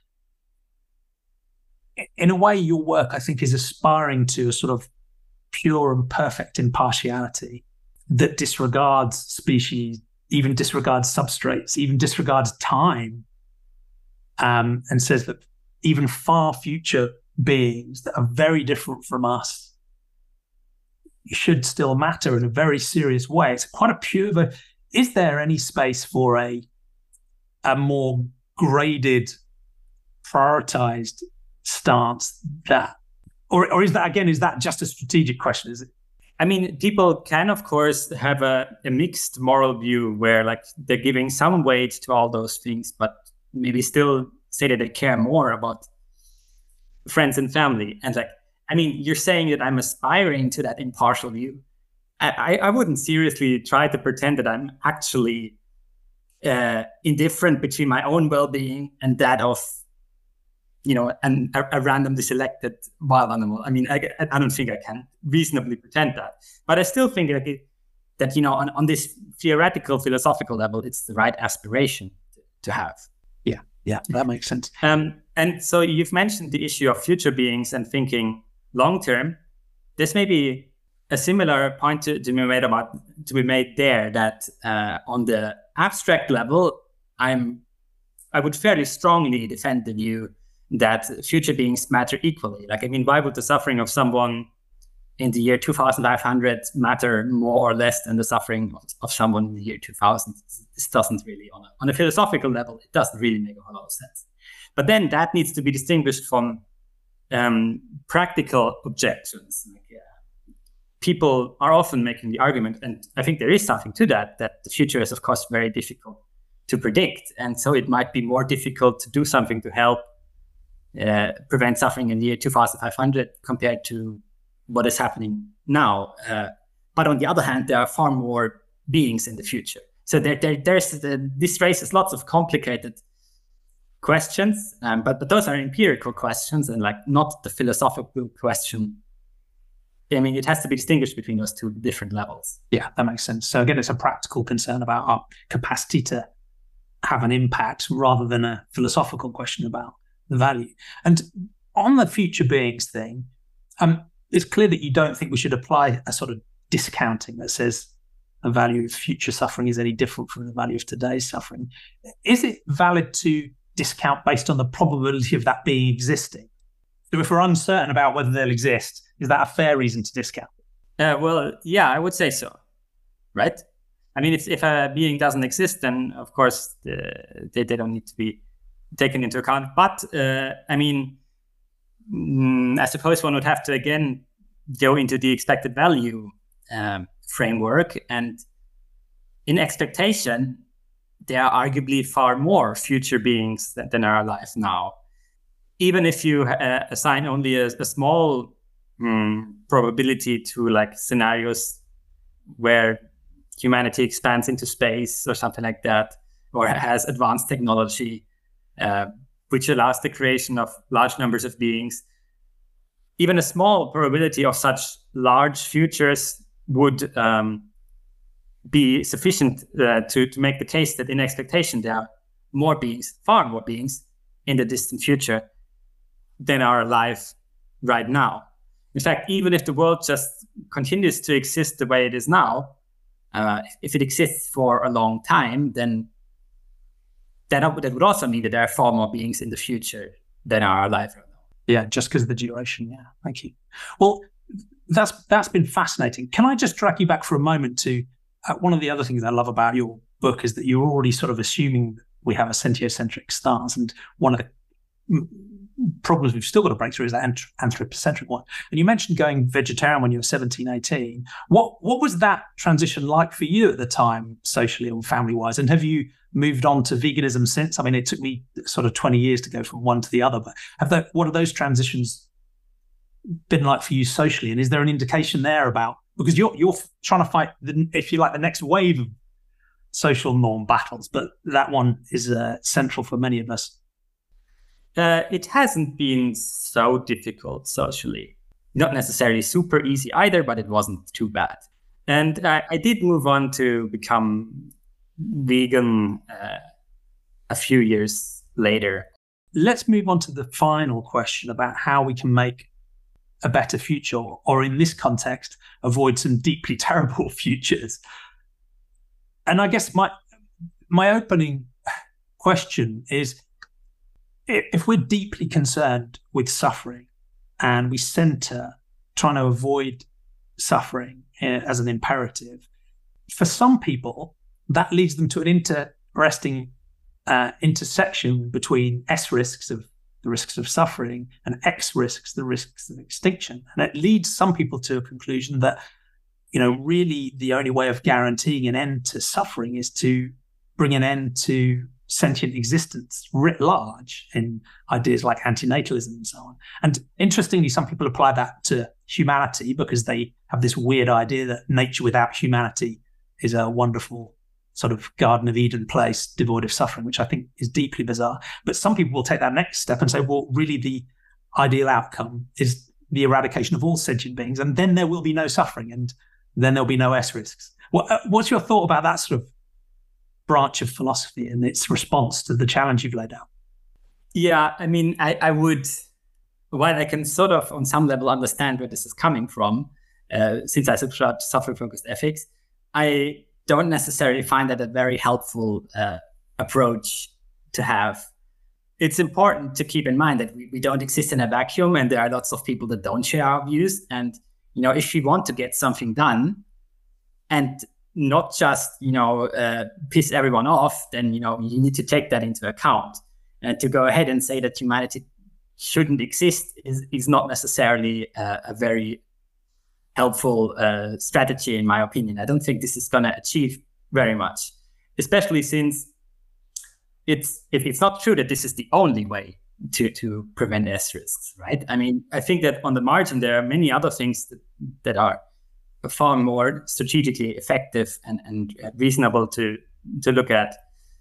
in a way, your work, I think, is aspiring to a sort of pure and perfect impartiality that disregards species, even disregards substrates, even disregards time, um, and says that even far future beings that are very different from us should still matter in a very serious way. It's quite a pure, but is there any space for a, a more graded, prioritized stance that, or, or is that, again, is that just a strategic question? Is it?
I mean, people can, of course, have a, a mixed moral view where like they're giving some weight to all those things, but maybe still say that they care more about friends and family. And like, I mean, you're saying that I'm aspiring to that impartial view. I, I wouldn't seriously try to pretend that I'm actually uh, indifferent between my own well-being and that of, you know, an, a, a randomly selected wild animal. I mean, I, I don't think I can reasonably pretend that. But I still think that, it, that you know, on, on this theoretical, philosophical level, it's the right aspiration to, to have.
Yeah, yeah, that makes sense.
Um, and so you've mentioned the issue of future beings and thinking long-term. This may be a similar point to, to be made about to be made there. That uh, on the abstract level, I'm I would fairly strongly defend the view that future beings matter equally. Like, I mean, why would the suffering of someone in the year two thousand five hundred matter more or less than the suffering of, of someone in the year two thousand? This doesn't really, on a, on a philosophical level, it doesn't really make a whole lot of sense. But then that needs to be distinguished from um, practical objections. Like, yeah, people are often making the argument, and I think there is something to that, that the future is, of course, very difficult to predict. And so it might be more difficult to do something to help Uh, prevent suffering in the year two thousand five hundred compared to what is happening now. Uh, but on the other hand, there are far more beings in the future. So there, there, there's the, this raises lots of complicated questions, um, but, but those are empirical questions and like not the philosophical question. I mean, it has to be distinguished between those two different levels.
Yeah, that makes sense. So again, it's a practical concern about our capacity to have an impact rather than a philosophical question about the value. And on the future beings thing, um, it's clear that you don't think we should apply a sort of discounting that says the value of future suffering is any different from the value of today's suffering. Is it valid to discount based on the probability of that being existing? So if we're uncertain about whether they'll exist, is that a fair reason to discount?
Uh, well, yeah, I would say so, right? I mean, if, if a being doesn't exist, then of course the, they, they don't need to be taken into account. But uh, I mean, mm, I suppose one would have to again go into the expected value um, framework, and in expectation, there are arguably far more future beings than, than are alive now. Even if you uh, assign only a, a small mm, probability to like scenarios where humanity expands into space or something like that, or has advanced technology, Uh, which allows the creation of large numbers of beings. Even a small probability of such large futures would um, be sufficient uh, to, to make the case that in expectation there are more beings, far more beings in the distant future than are alive right now. In fact, even if the world just continues to exist the way it is now, uh, if it exists for a long time, then That, that would also mean that there are far more beings in the future than are alive right now.
Yeah, just because of the duration. Yeah, thank you. Well, that's that's been fascinating. Can I just drag you back for a moment to uh, one of the other things I love about your book is that you're already sort of assuming that we have a sentiocentric stance, and one of the problems we've still got to break through is that anthropocentric one. And you mentioned going vegetarian when you were seventeen, eighteen. What what was that transition like for you at the time, socially and family-wise? And have you moved on to veganism since? I mean, it took me sort of twenty years to go from one to the other, but have that, what have those transitions been like for you socially? And is there an indication there about, because you're you're trying to fight, the, if you like, the next wave of social norm battles, but that one is uh, central for many of us.
Uh, it hasn't been so difficult socially. Not necessarily super easy either, but it wasn't too bad. And I, I did move on to become vegan uh, a few years later.
Let's move on to the final question about how we can make a better future, or in this context, avoid some deeply terrible futures. And I guess my my opening question is, if we're deeply concerned with suffering and we center trying to avoid suffering as an imperative, for some people, that leads them to an interesting uh, intersection between S risks of the risks of suffering and X risks, the risks of extinction. And it leads some people to a conclusion that, you know, really the only way of guaranteeing an end to suffering is to bring an end to sentient existence writ large, in ideas like antinatalism and so on. And interestingly, some people apply that to humanity because they have this weird idea that nature without humanity is a wonderful sort of Garden of Eden place devoid of suffering, which I think is deeply bizarre. But some people will take that next step and say, well, really the ideal outcome is the eradication of all sentient beings, and then there will be no suffering, and then there'll be no S risks. What, uh, what's your thought about that sort of branch of philosophy and its response to the challenge you've laid out?
Yeah, I mean, I, I would, while I can sort of on some level understand where this is coming from, uh, since I subscribe to suffering-focused ethics, I don't necessarily find that a very helpful uh, approach to have. It's important to keep in mind that we, we don't exist in a vacuum, and there are lots of people that don't share our views. And, you know, if we want to get something done and not just, you know, uh, piss everyone off, then, you know, you need to take that into account. And to go ahead and say that humanity shouldn't exist is, is not necessarily uh, a very helpful uh, strategy, in my opinion. I don't think this is going to achieve very much, especially since it's if it's not true that this is the only way to, to prevent S risks, right? I mean, I think that on the margin, there are many other things that, that are far more strategically effective and, and reasonable to, to look at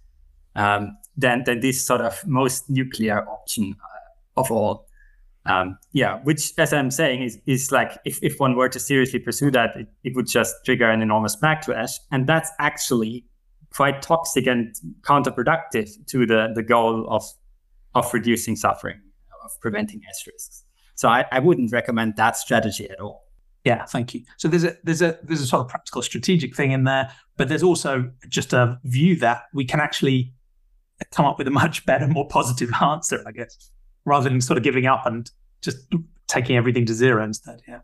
um, than, than this sort of most nuclear option of all. Um, yeah, which, as I'm saying, is is like if, if one were to seriously pursue that, it, it would just trigger an enormous backlash. And that's actually quite toxic and counterproductive to the, the goal of of reducing suffering, of preventing S risks. So I, I wouldn't recommend that strategy at all.
Yeah, thank you. So there's a there's a there's a sort of practical strategic thing in there, but there's also just a view that we can actually come up with a much better, more positive answer, I guess, rather than sort of giving up and just taking everything to zero instead. Yeah.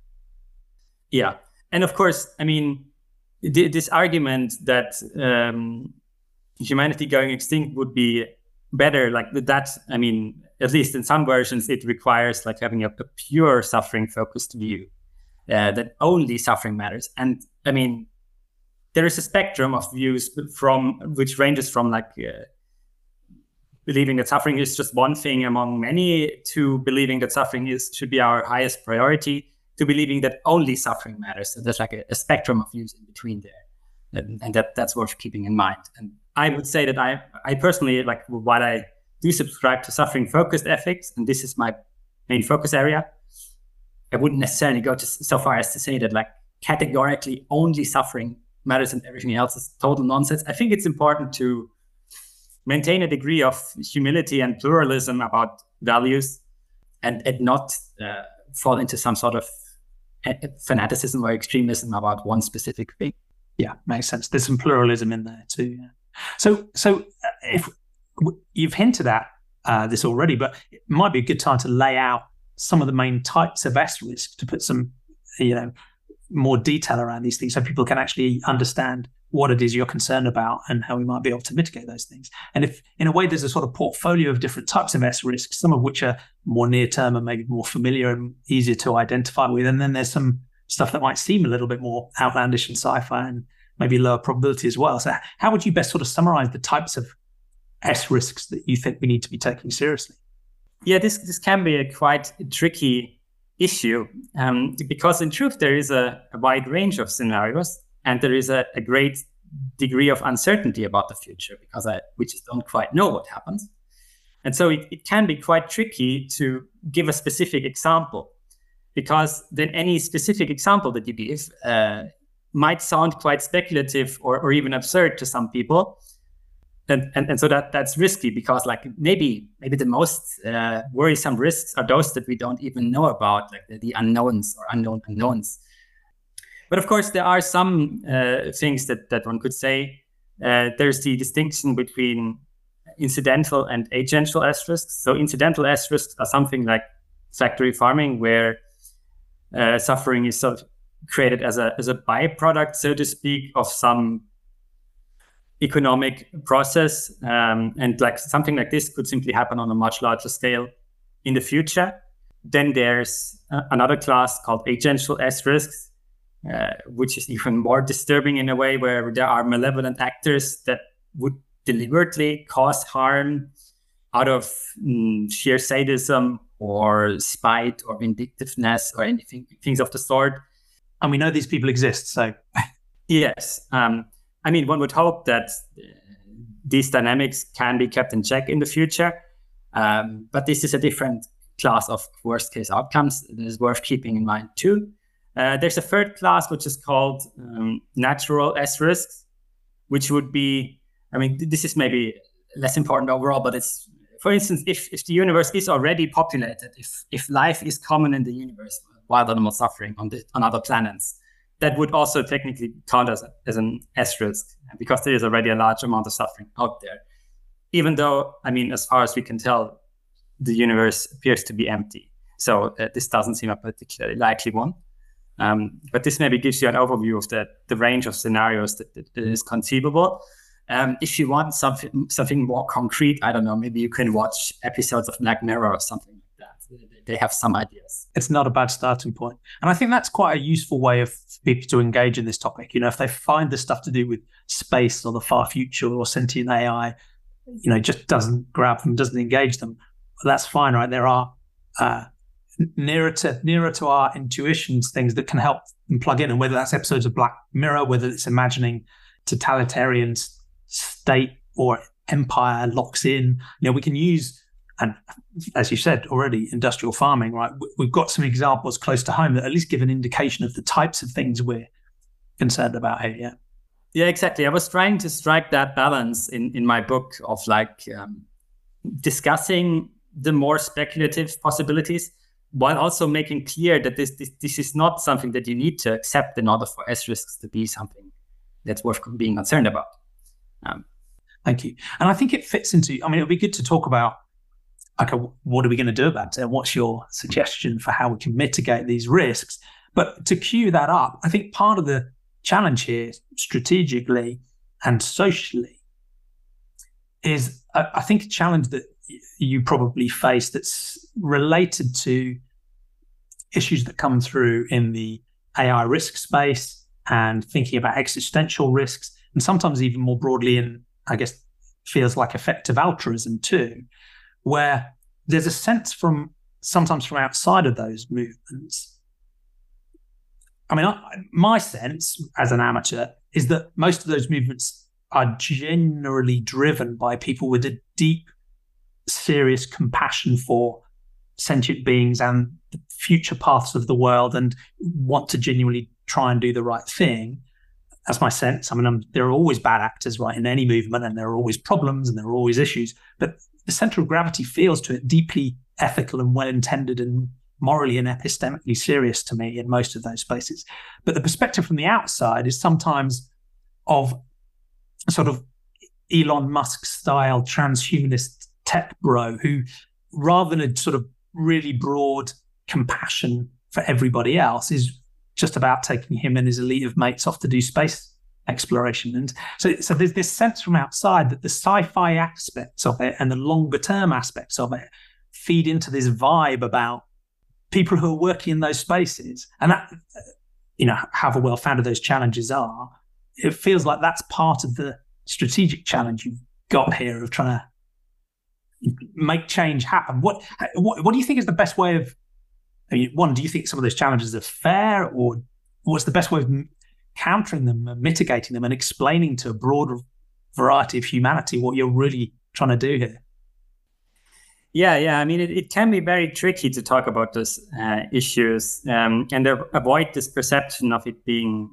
Yeah. And of course, I mean, th- this argument that um, humanity going extinct would be better, like that, I mean, at least in some versions, it requires like having a, a pure suffering focused view uh, that only suffering matters. And I mean, there is a spectrum of views from which ranges from like uh, believing that suffering is just one thing among many, to believing that suffering is should be our highest priority, to believing that only suffering matters. So there's like a, a spectrum of views in between there, and, and that that's worth keeping in mind. And I would say that I I personally, like, while I do subscribe to suffering-focused ethics, and this is my main focus area, I wouldn't necessarily go to so far as to say that like categorically only suffering matters and everything else is total nonsense. I think it's important to maintain a degree of humility and pluralism about values, and, and not uh, fall into some sort of fanaticism or extremism about one specific thing.
Yeah, makes sense. There's some pluralism in there too. Yeah. So, so if you've hinted at uh, this already, but it might be a good time to lay out some of the main types of S risk, to put some, you know, more detail around these things, so people can actually understand what it is you're concerned about and how we might be able to mitigate those things. And if, in a way, there's a sort of portfolio of different types of S risks, some of which are more near-term and maybe more familiar and easier to identify with. And then there's some stuff that might seem a little bit more outlandish and sci-fi and maybe lower probability as well. So how would you best sort of summarize the types of S risks that you think we need to be taking seriously?
Yeah, this, this can be a quite tricky issue um, because in truth, there is a, a wide range of scenarios, and there is a, a great degree of uncertainty about the future because I, we just don't quite know what happens. And so it, it can be quite tricky to give a specific example, because then any specific example that you give uh, might sound quite speculative or, or even absurd to some people. And, and and so that that's risky, because like maybe maybe the most uh, worrisome risks are those that we don't even know about, like the, the unknowns or unknown unknowns. But of course, there are some uh, things that, that one could say. Uh, there's the distinction between incidental and agential S risks. So incidental S risks are something like factory farming, where uh, suffering is sort of created as a as a byproduct, so to speak, of some economic process, um, and like something like this could simply happen on a much larger scale in the future. Then there's uh, another class called agential S risks, uh, which is even more disturbing in a way, where there are malevolent actors that would deliberately cause harm out of mm, sheer sadism or spite or vindictiveness or anything, things of the sort.
And we know these people exist, so
yes. Um, I mean, one would hope that these dynamics can be kept in check in the future, um, but this is a different class of worst-case outcomes that is worth keeping in mind too. Uh, there's a third class, which is called um, natural S risks, which would be, I mean, this is maybe less important overall, but it's, for instance, if, if the universe is already populated, if if life is common in the universe, wild animal suffering on, the, on other planets, that would also technically count as, as an S risk, because there is already a large amount of suffering out there. Even though, I mean, as far as we can tell, the universe appears to be empty. So uh, this doesn't seem a particularly likely one. Um, but this maybe gives you an overview of the, the range of scenarios that, that, that is conceivable. Um, if you want something something more concrete, I don't know, maybe you can watch episodes of Black Mirror or something. They have some ideas.
It's not a bad starting point. And I think that's quite a useful way of people to engage in this topic. You know, if they find the stuff to do with space or the far future or sentient A I, you know, just doesn't grab them, doesn't engage them, well, that's fine, right? There are uh, nearer to nearer to our intuitions things that can help them plug in. And whether that's episodes of Black Mirror, whether it's imagining totalitarian state or empire locks in, you know, we can use, and as you said already, industrial farming, right? We've got some examples close to home that at least give an indication of the types of things we're concerned about here. Yeah.
Yeah, exactly. I was trying to strike that balance in, in my book of like um, discussing the more speculative possibilities, while also making clear that this, this this is not something that you need to accept in order for S risks to be something that's worth being concerned about. Um,
Thank you. And I think it fits into, I mean, it would be good to talk about, okay, what are we going to do about it? And what's your suggestion for how we can mitigate these risks? But to cue that up, I think part of the challenge here, strategically and socially, is uh, I think a challenge that you probably face that's related to issues that come through in the A I risk space and thinking about existential risks, and sometimes even more broadly in, I guess, feels like effective altruism too, where there's a sense from sometimes from outside of those movements. I mean, I, my sense as an amateur is that most of those movements are generally driven by people with a deep, serious compassion for sentient beings and the future paths of the world and want to genuinely try and do the right thing. That's my sense. I mean, I'm, there are always bad actors, right, in any movement, and there are always problems and there are always issues. But the center of gravity feels to it deeply ethical and well-intended and morally and epistemically serious to me in most of those spaces. But the perspective from the outside is sometimes of a sort of Elon Musk-style transhumanist tech bro who, rather than a sort of really broad compassion for everybody else, is just about taking him and his elite of mates off to do space exploration. And so, so there's this sense from outside that the sci-fi aspects of it and the longer term aspects of it feed into this vibe about people who are working in those spaces. And that, you know, however well founded those challenges are, it feels like that's part of the strategic challenge you've got here of trying to make change happen. What, what, what do you think is the best way of, I mean, one, do you think some of those challenges are fair, or what's the best way of countering them and mitigating them and explaining to a broader variety of humanity what you're really trying to do here?
Yeah, yeah. I mean, it, it can be very tricky to talk about those uh, issues um, and uh, avoid this perception of it being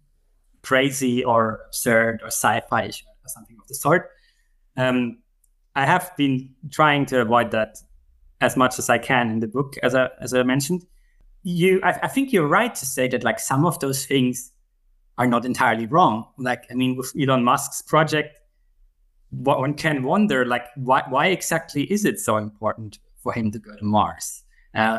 crazy or absurd or sci-fi or something of the sort. Um, I have been trying to avoid that as much as I can in the book, as I as I mentioned. You, I, I think you're right to say that like some of those things are not entirely wrong. Like, I mean, with Elon Musk's project, one can wonder, like, why why exactly is it so important for him to go to Mars? Uh,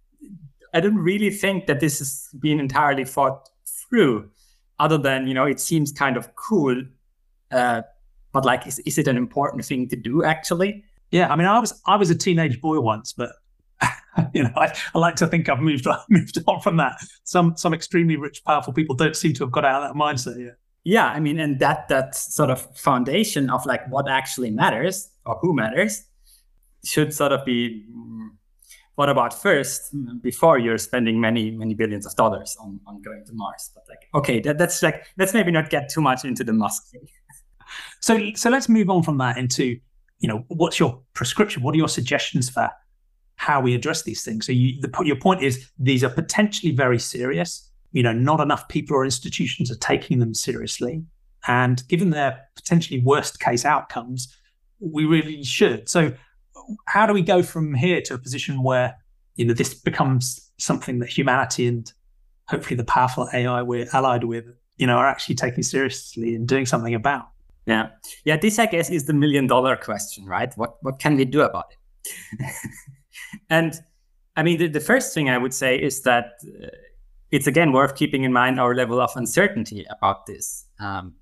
I don't really think that this has been entirely thought through, other than, you know, it seems kind of cool. Uh, but like, is, is it an important thing to do, actually?
Yeah, I mean, I was I was a teenage boy once, but you know, I, I like to think I've moved on, moved on from that. Some some extremely rich, powerful people don't seem to have got out of that mindset yet.
Yeah, I mean, and that that sort of foundation of like what actually matters or who matters should sort of be thought about first before you're spending many many billions of dollars on, on going to Mars. But like, okay, that, that's like let's maybe not get too much into the Musk thing.
So so let's move on from that into, you know, what's your prescription? What are your suggestions for how we address these things? So you, the, your point is these are potentially very serious. You know, not enough people or institutions are taking them seriously. And given their potentially worst case outcomes, we really should. So how do we go from here to a position where, you know, this becomes something that humanity and hopefully the powerful A I we're allied with, you know, are actually taking seriously and doing something about?
Yeah. Yeah, this, I guess, is the million dollar question, right? What what can we do about it? And I mean, the, the first thing I would say is that uh, it's, again, worth keeping in mind our level of uncertainty about this, um,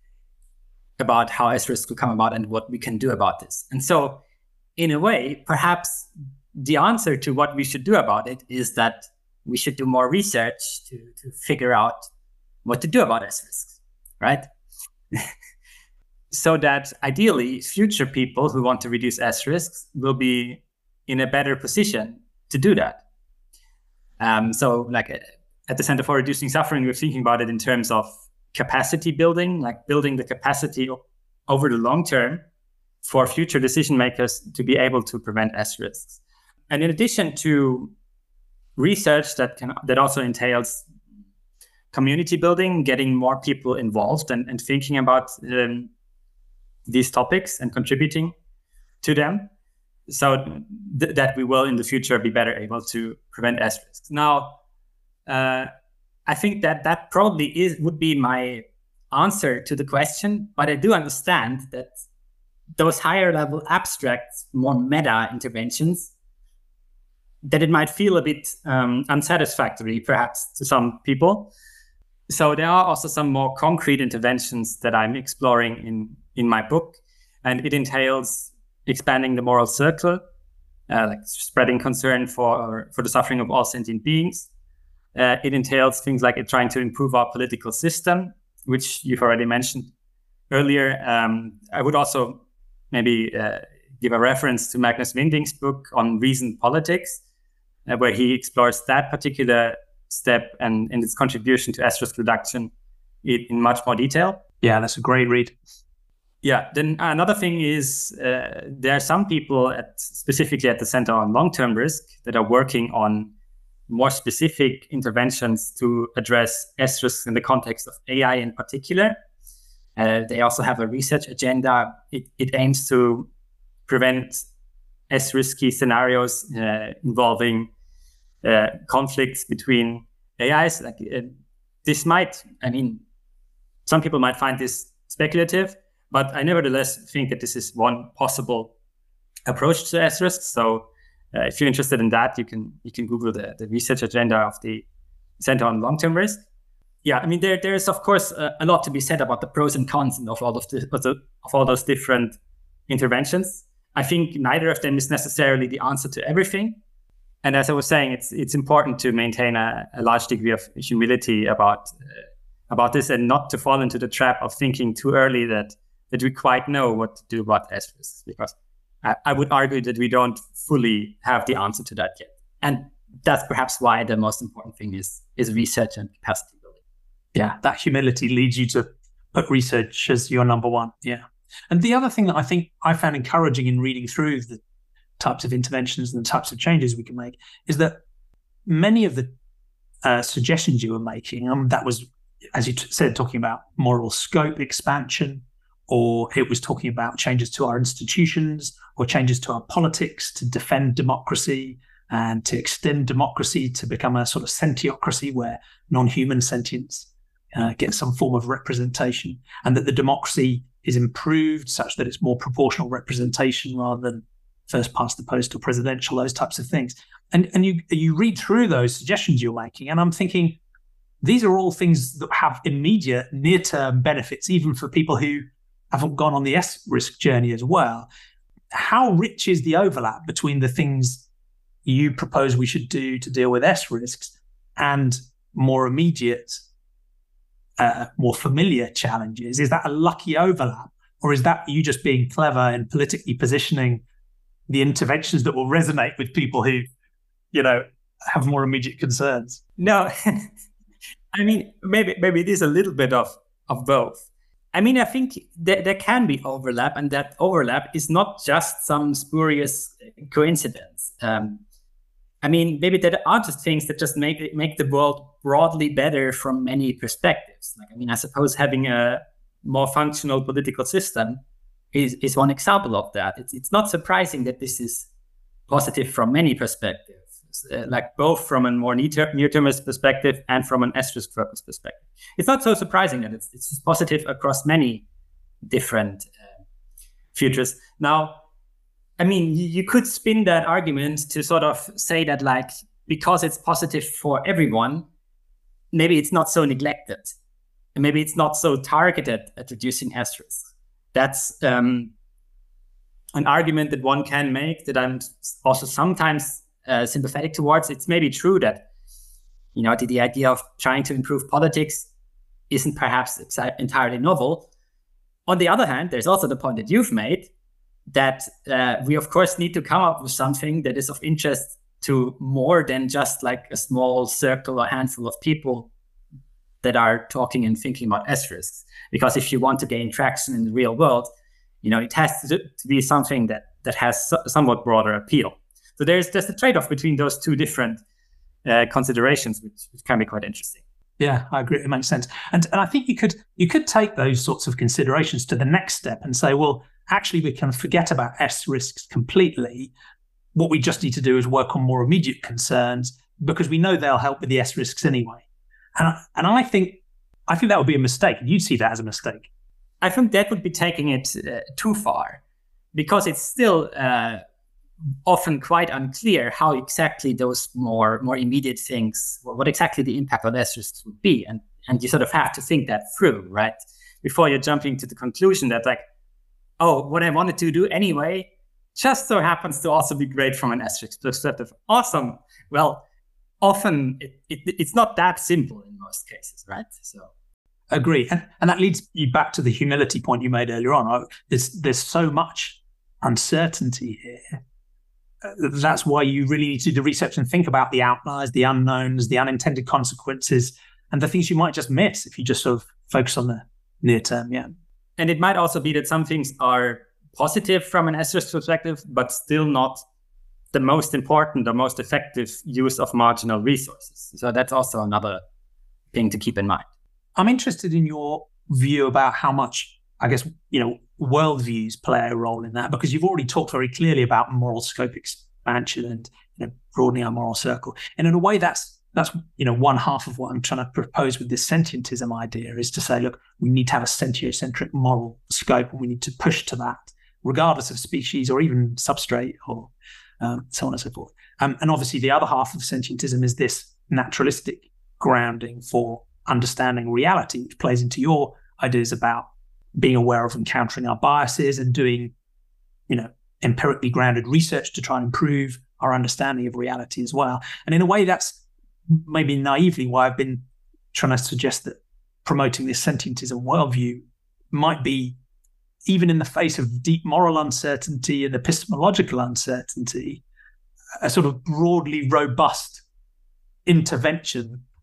about how S-risks will come about and what we can do about this. And so, in a way, perhaps the answer to what we should do about it is that we should do more research to, to figure out what to do about S-risks, right? So that ideally, future people who want to reduce S-risks will be in a better position to do that. Um, so like at the Center for Reducing Suffering, we're thinking about it in terms of capacity building, like building the capacity over the long term for future decision makers to be able to prevent S-risks. And in addition to research that can that also entails community building, getting more people involved and, and thinking about um, these topics and contributing to them, so th- that we will in the future be better able to prevent S-risks. Now, uh, I think that that probably is would be my answer to the question, but I do understand that those higher level abstract, more meta interventions, that it might feel a bit um, unsatisfactory perhaps to some people. So there are also some more concrete interventions that I'm exploring in, in my book, and it entails expanding the moral circle, uh, like spreading concern for for the suffering of all sentient beings. Uh, it entails things like it trying to improve our political system, which you've already mentioned earlier. Um, I would also maybe uh, give a reference to Magnus Winding's book on reasoned politics, uh, where he explores that particular step and, and its contribution to S-risk reduction in, in much more detail.
Yeah, that's a great read.
Yeah. Then another thing is uh, there are some people at specifically at the Center on Long-Term Risk that are working on more specific interventions to address S-risks in the context of A I in particular. Uh, they also have a research agenda. It, it aims to prevent S-risky scenarios uh, involving uh, conflicts between A Is. Like uh, this might, I mean, some people might find this speculative, but I nevertheless think that this is one possible approach to S-risks. So uh, if you're interested in that, you can you can Google the, the research agenda of the Center on Long-Term Risk. Yeah, I mean, there there is, of course, a, a lot to be said about the pros and cons of all of, the, of, the, of all those different interventions. I think neither of them is necessarily the answer to everything. And as I was saying, it's it's important to maintain a, a large degree of humility about uh, about this and not to fall into the trap of thinking too early that that we quite know what to do about S-risks, because I, I would argue that we don't fully have the answer to that yet. And that's perhaps why the most important thing is is research and capacity building.
Yeah, that humility leads you to put research as your number one. Yeah. And the other thing that I think I found encouraging in reading through the types of interventions and the types of changes we can make is that many of the uh, suggestions you were making, um, that was, as you t- said, talking about moral scope expansion, or it was talking about changes to our institutions or changes to our politics to defend democracy and to extend democracy to become a sort of sentiocracy where non-human sentience uh, gets some form of representation, and that the democracy is improved such that it's more proportional representation rather than first past the post or presidential, those types of things. And and you you read through those suggestions you're making, and I'm thinking, these are all things that have immediate near-term benefits, even for people who haven't gone on the S-risk journey as well. How rich is the overlap between the things you propose we should do to deal with S-risks and more immediate, uh, more familiar challenges? Is that a lucky overlap, or is that you just being clever and politically positioning the interventions that will resonate with people who, you know, have more immediate concerns?
No, I mean, maybe maybe it is a little bit of, of both. I mean, I think there, there can be overlap, and that overlap is not just some spurious coincidence. Um, I mean, maybe there are just things that just make make the world broadly better from many perspectives. Like, I mean, I suppose having a more functional political system is, is one example of that. It's it's not surprising that this is positive from many perspectives. Uh, like both from a more near-termist perspective and from an S-risk focus perspective. It's not so surprising that it's, it's positive across many different uh, futures. Now, I mean, you, you could spin that argument to sort of say that, like, because it's positive for everyone, maybe it's not so neglected. And maybe it's not so targeted at reducing S-risks. That's um, an argument that one can make that I'm also sometimes Uh, sympathetic towards. It's maybe true that, you know, the, the idea of trying to improve politics isn't perhaps entirely novel. On the other hand, there's also the point that you've made that uh, we, of course, need to come up with something that is of interest to more than just like a small circle or handful of people that are talking and thinking about S-risks. Because if you want to gain traction in the real world, you know, it has to, to be something that, that has so, somewhat broader appeal. So there's just a trade-off between those two different uh, considerations, which, which can be quite interesting.
Yeah, I agree. It makes sense. And and I think you could you could take those sorts of considerations to the next step and say, well, actually, we can forget about S risks completely. What we just need to do is work on more immediate concerns because we know they'll help with the S risks anyway. And I, and I think I think that would be a mistake. You'd see that as a mistake.
I think that would be taking it uh, too far, because it's still uh, often quite unclear how exactly those more more immediate things, what exactly the impact on S risks would be. And, and you sort of have to think that through, right? Before you're jumping to the conclusion that, like, oh, what I wanted to do anyway just so happens to also be great from an S risk perspective. Awesome. Well, often it, it, it's not that simple in most cases, right? So.
Agree. And, and that leads you back to the humility point you made earlier on. There's, there's so much uncertainty here. That's why you really need to do research and think about the outliers, the unknowns, the unintended consequences, and the things you might just miss if you just sort of focus on the near term. Yeah.
And it might also be that some things are positive from an S risk perspective, but still not the most important or most effective use of marginal resources. So that's also another thing to keep in mind.
I'm interested in your view about how much, I guess, you know, worldviews play a role in that, because you've already talked very clearly about moral scope expansion and, you know, broadening our moral circle. And in a way, that's that's you know one half of what I'm trying to propose with this sentientism idea, is to say, look, we need to have a sentiocentric moral scope, and we need to push to that, regardless of species or even substrate or um, so on and so forth. Um, and obviously, the other half of sentientism is this naturalistic grounding for understanding reality, which plays into your ideas about being aware of encountering our biases and doing, you know, empirically grounded research to try and improve our understanding of reality as well. And in a way, that's maybe naively why I've been trying to suggest that promoting this sentientism worldview might be, even in the face of deep moral uncertainty and epistemological uncertainty, a sort of broadly robust intervention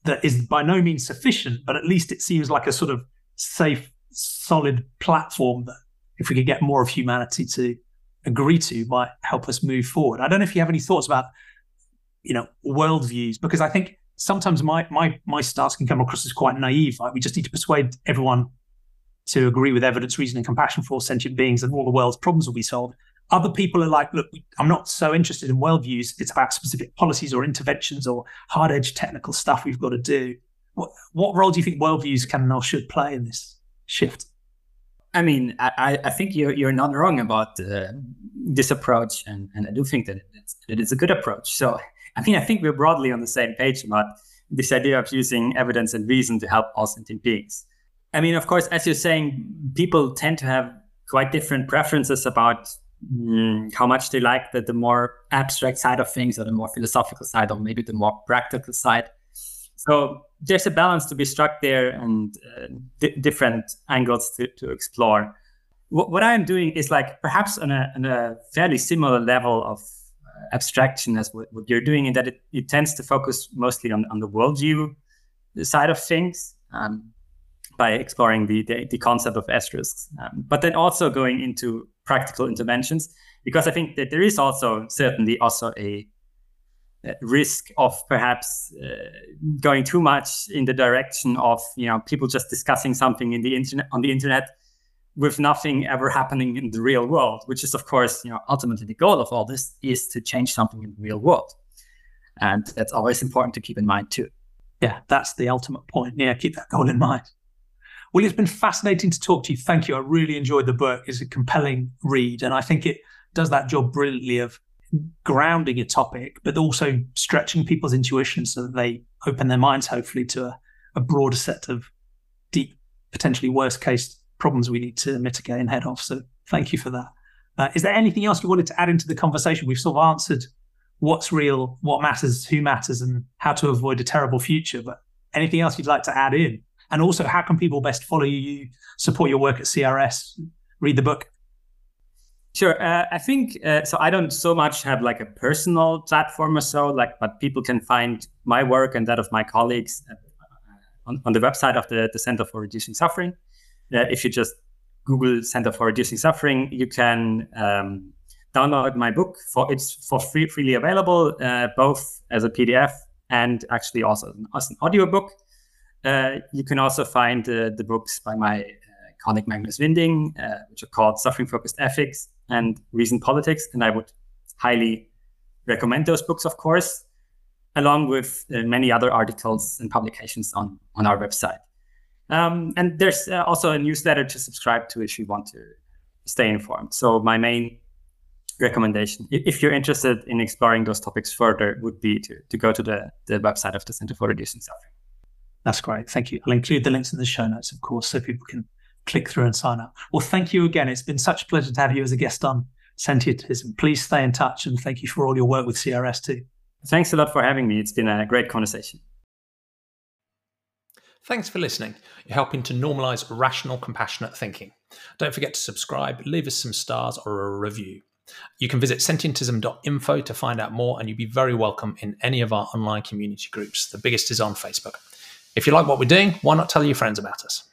that is by no means sufficient, but at least it seems like a sort of safe, solid platform that if we could get more of humanity to agree to might help us move forward. I don't know if you have any thoughts about, you know, worldviews, because I think sometimes my my my stance can come across as quite naive. Like we just need to persuade everyone to agree with evidence, reason, and compassion for all sentient beings, and all the world's problems will be solved. Other people are like, look, I'm not so interested in worldviews. It's about specific policies or interventions or hard-edged technical stuff we've got to do. What, what role do you think worldviews can or should play in this shift?
I mean, I, I think you're you're not wrong about uh, this approach, and, and I do think that it's, it is a good approach. So, I mean, I think we're broadly on the same page about this idea of using evidence and reason to help all sentient beings. I mean, of course, as you're saying, people tend to have quite different preferences about mm, how much they like the, the more abstract side of things, or the more philosophical side, or maybe the more practical side. So there's a balance to be struck there, and uh, di- different angles to, to explore. What, what I am doing is like perhaps on a, on a fairly similar level of uh, abstraction as what, what you're doing, in that it, it tends to focus mostly on, on the worldview side of things. Um, by exploring the, the, the concept of asterisks, um, but then also going into practical interventions, because I think that there is also certainly also a, a risk of perhaps uh, going too much in the direction of, you know, people just discussing something in the internet on the internet with nothing ever happening in the real world, which is, of course, you know, ultimately the goal of all this is to change something in the real world. And that's always important to keep in mind too.
Yeah, that's the ultimate point. Yeah, keep that goal in mind. Well, it's been fascinating to talk to you. Thank you. I really enjoyed the book. It's a compelling read, and I think it does that job brilliantly of grounding a topic, but also stretching people's intuition so that they open their minds, hopefully, to a, a broader set of deep, potentially worst-case problems we need to mitigate and head off. So thank you for that. Uh, is there anything else you wanted to add into the conversation? We've sort of answered what's real, what matters, who matters, and how to avoid a terrible future, but anything else you'd like to add in? And also, how can people best follow you, support your work at C R S, read the book?
Sure. Uh, I think, uh, so I don't so much have like a personal platform or so, like, but people can find my work and that of my colleagues uh, on, on the website of the, the Center for Reducing Suffering. Uh, if you just Google Center for Reducing Suffering, you can um, download my book. For It's for free, freely available, uh, both as a P D F and actually also as an audiobook. Uh, you can also find uh, the books by my uh, colleague Magnus Winding, uh, which are called Suffering-Focused Ethics and Reason Politics. And I would highly recommend those books, of course, along with uh, many other articles and publications on, on our website. Um, and there's uh, also a newsletter to subscribe to if you want to stay informed. So my main recommendation, if you're interested in exploring those topics further, would be to, to go to the, the website of the Center for Reducing Suffering.
That's great. Thank you. I'll include the links in the show notes, of course, so people can click through and sign up. Well, thank you again. It's been such a pleasure to have you as a guest on Sentientism. Please stay in touch, and thank you for all your work with C R S too.
Thanks a lot for having me. It's been a great conversation.
Thanks for listening. You're helping to normalise rational, compassionate thinking. Don't forget to subscribe, leave us some stars or a review. You can visit sentientism dot info to find out more, and you'll be very welcome in any of our online community groups. The biggest is on Facebook. If you like what we're doing, why not tell your friends about us?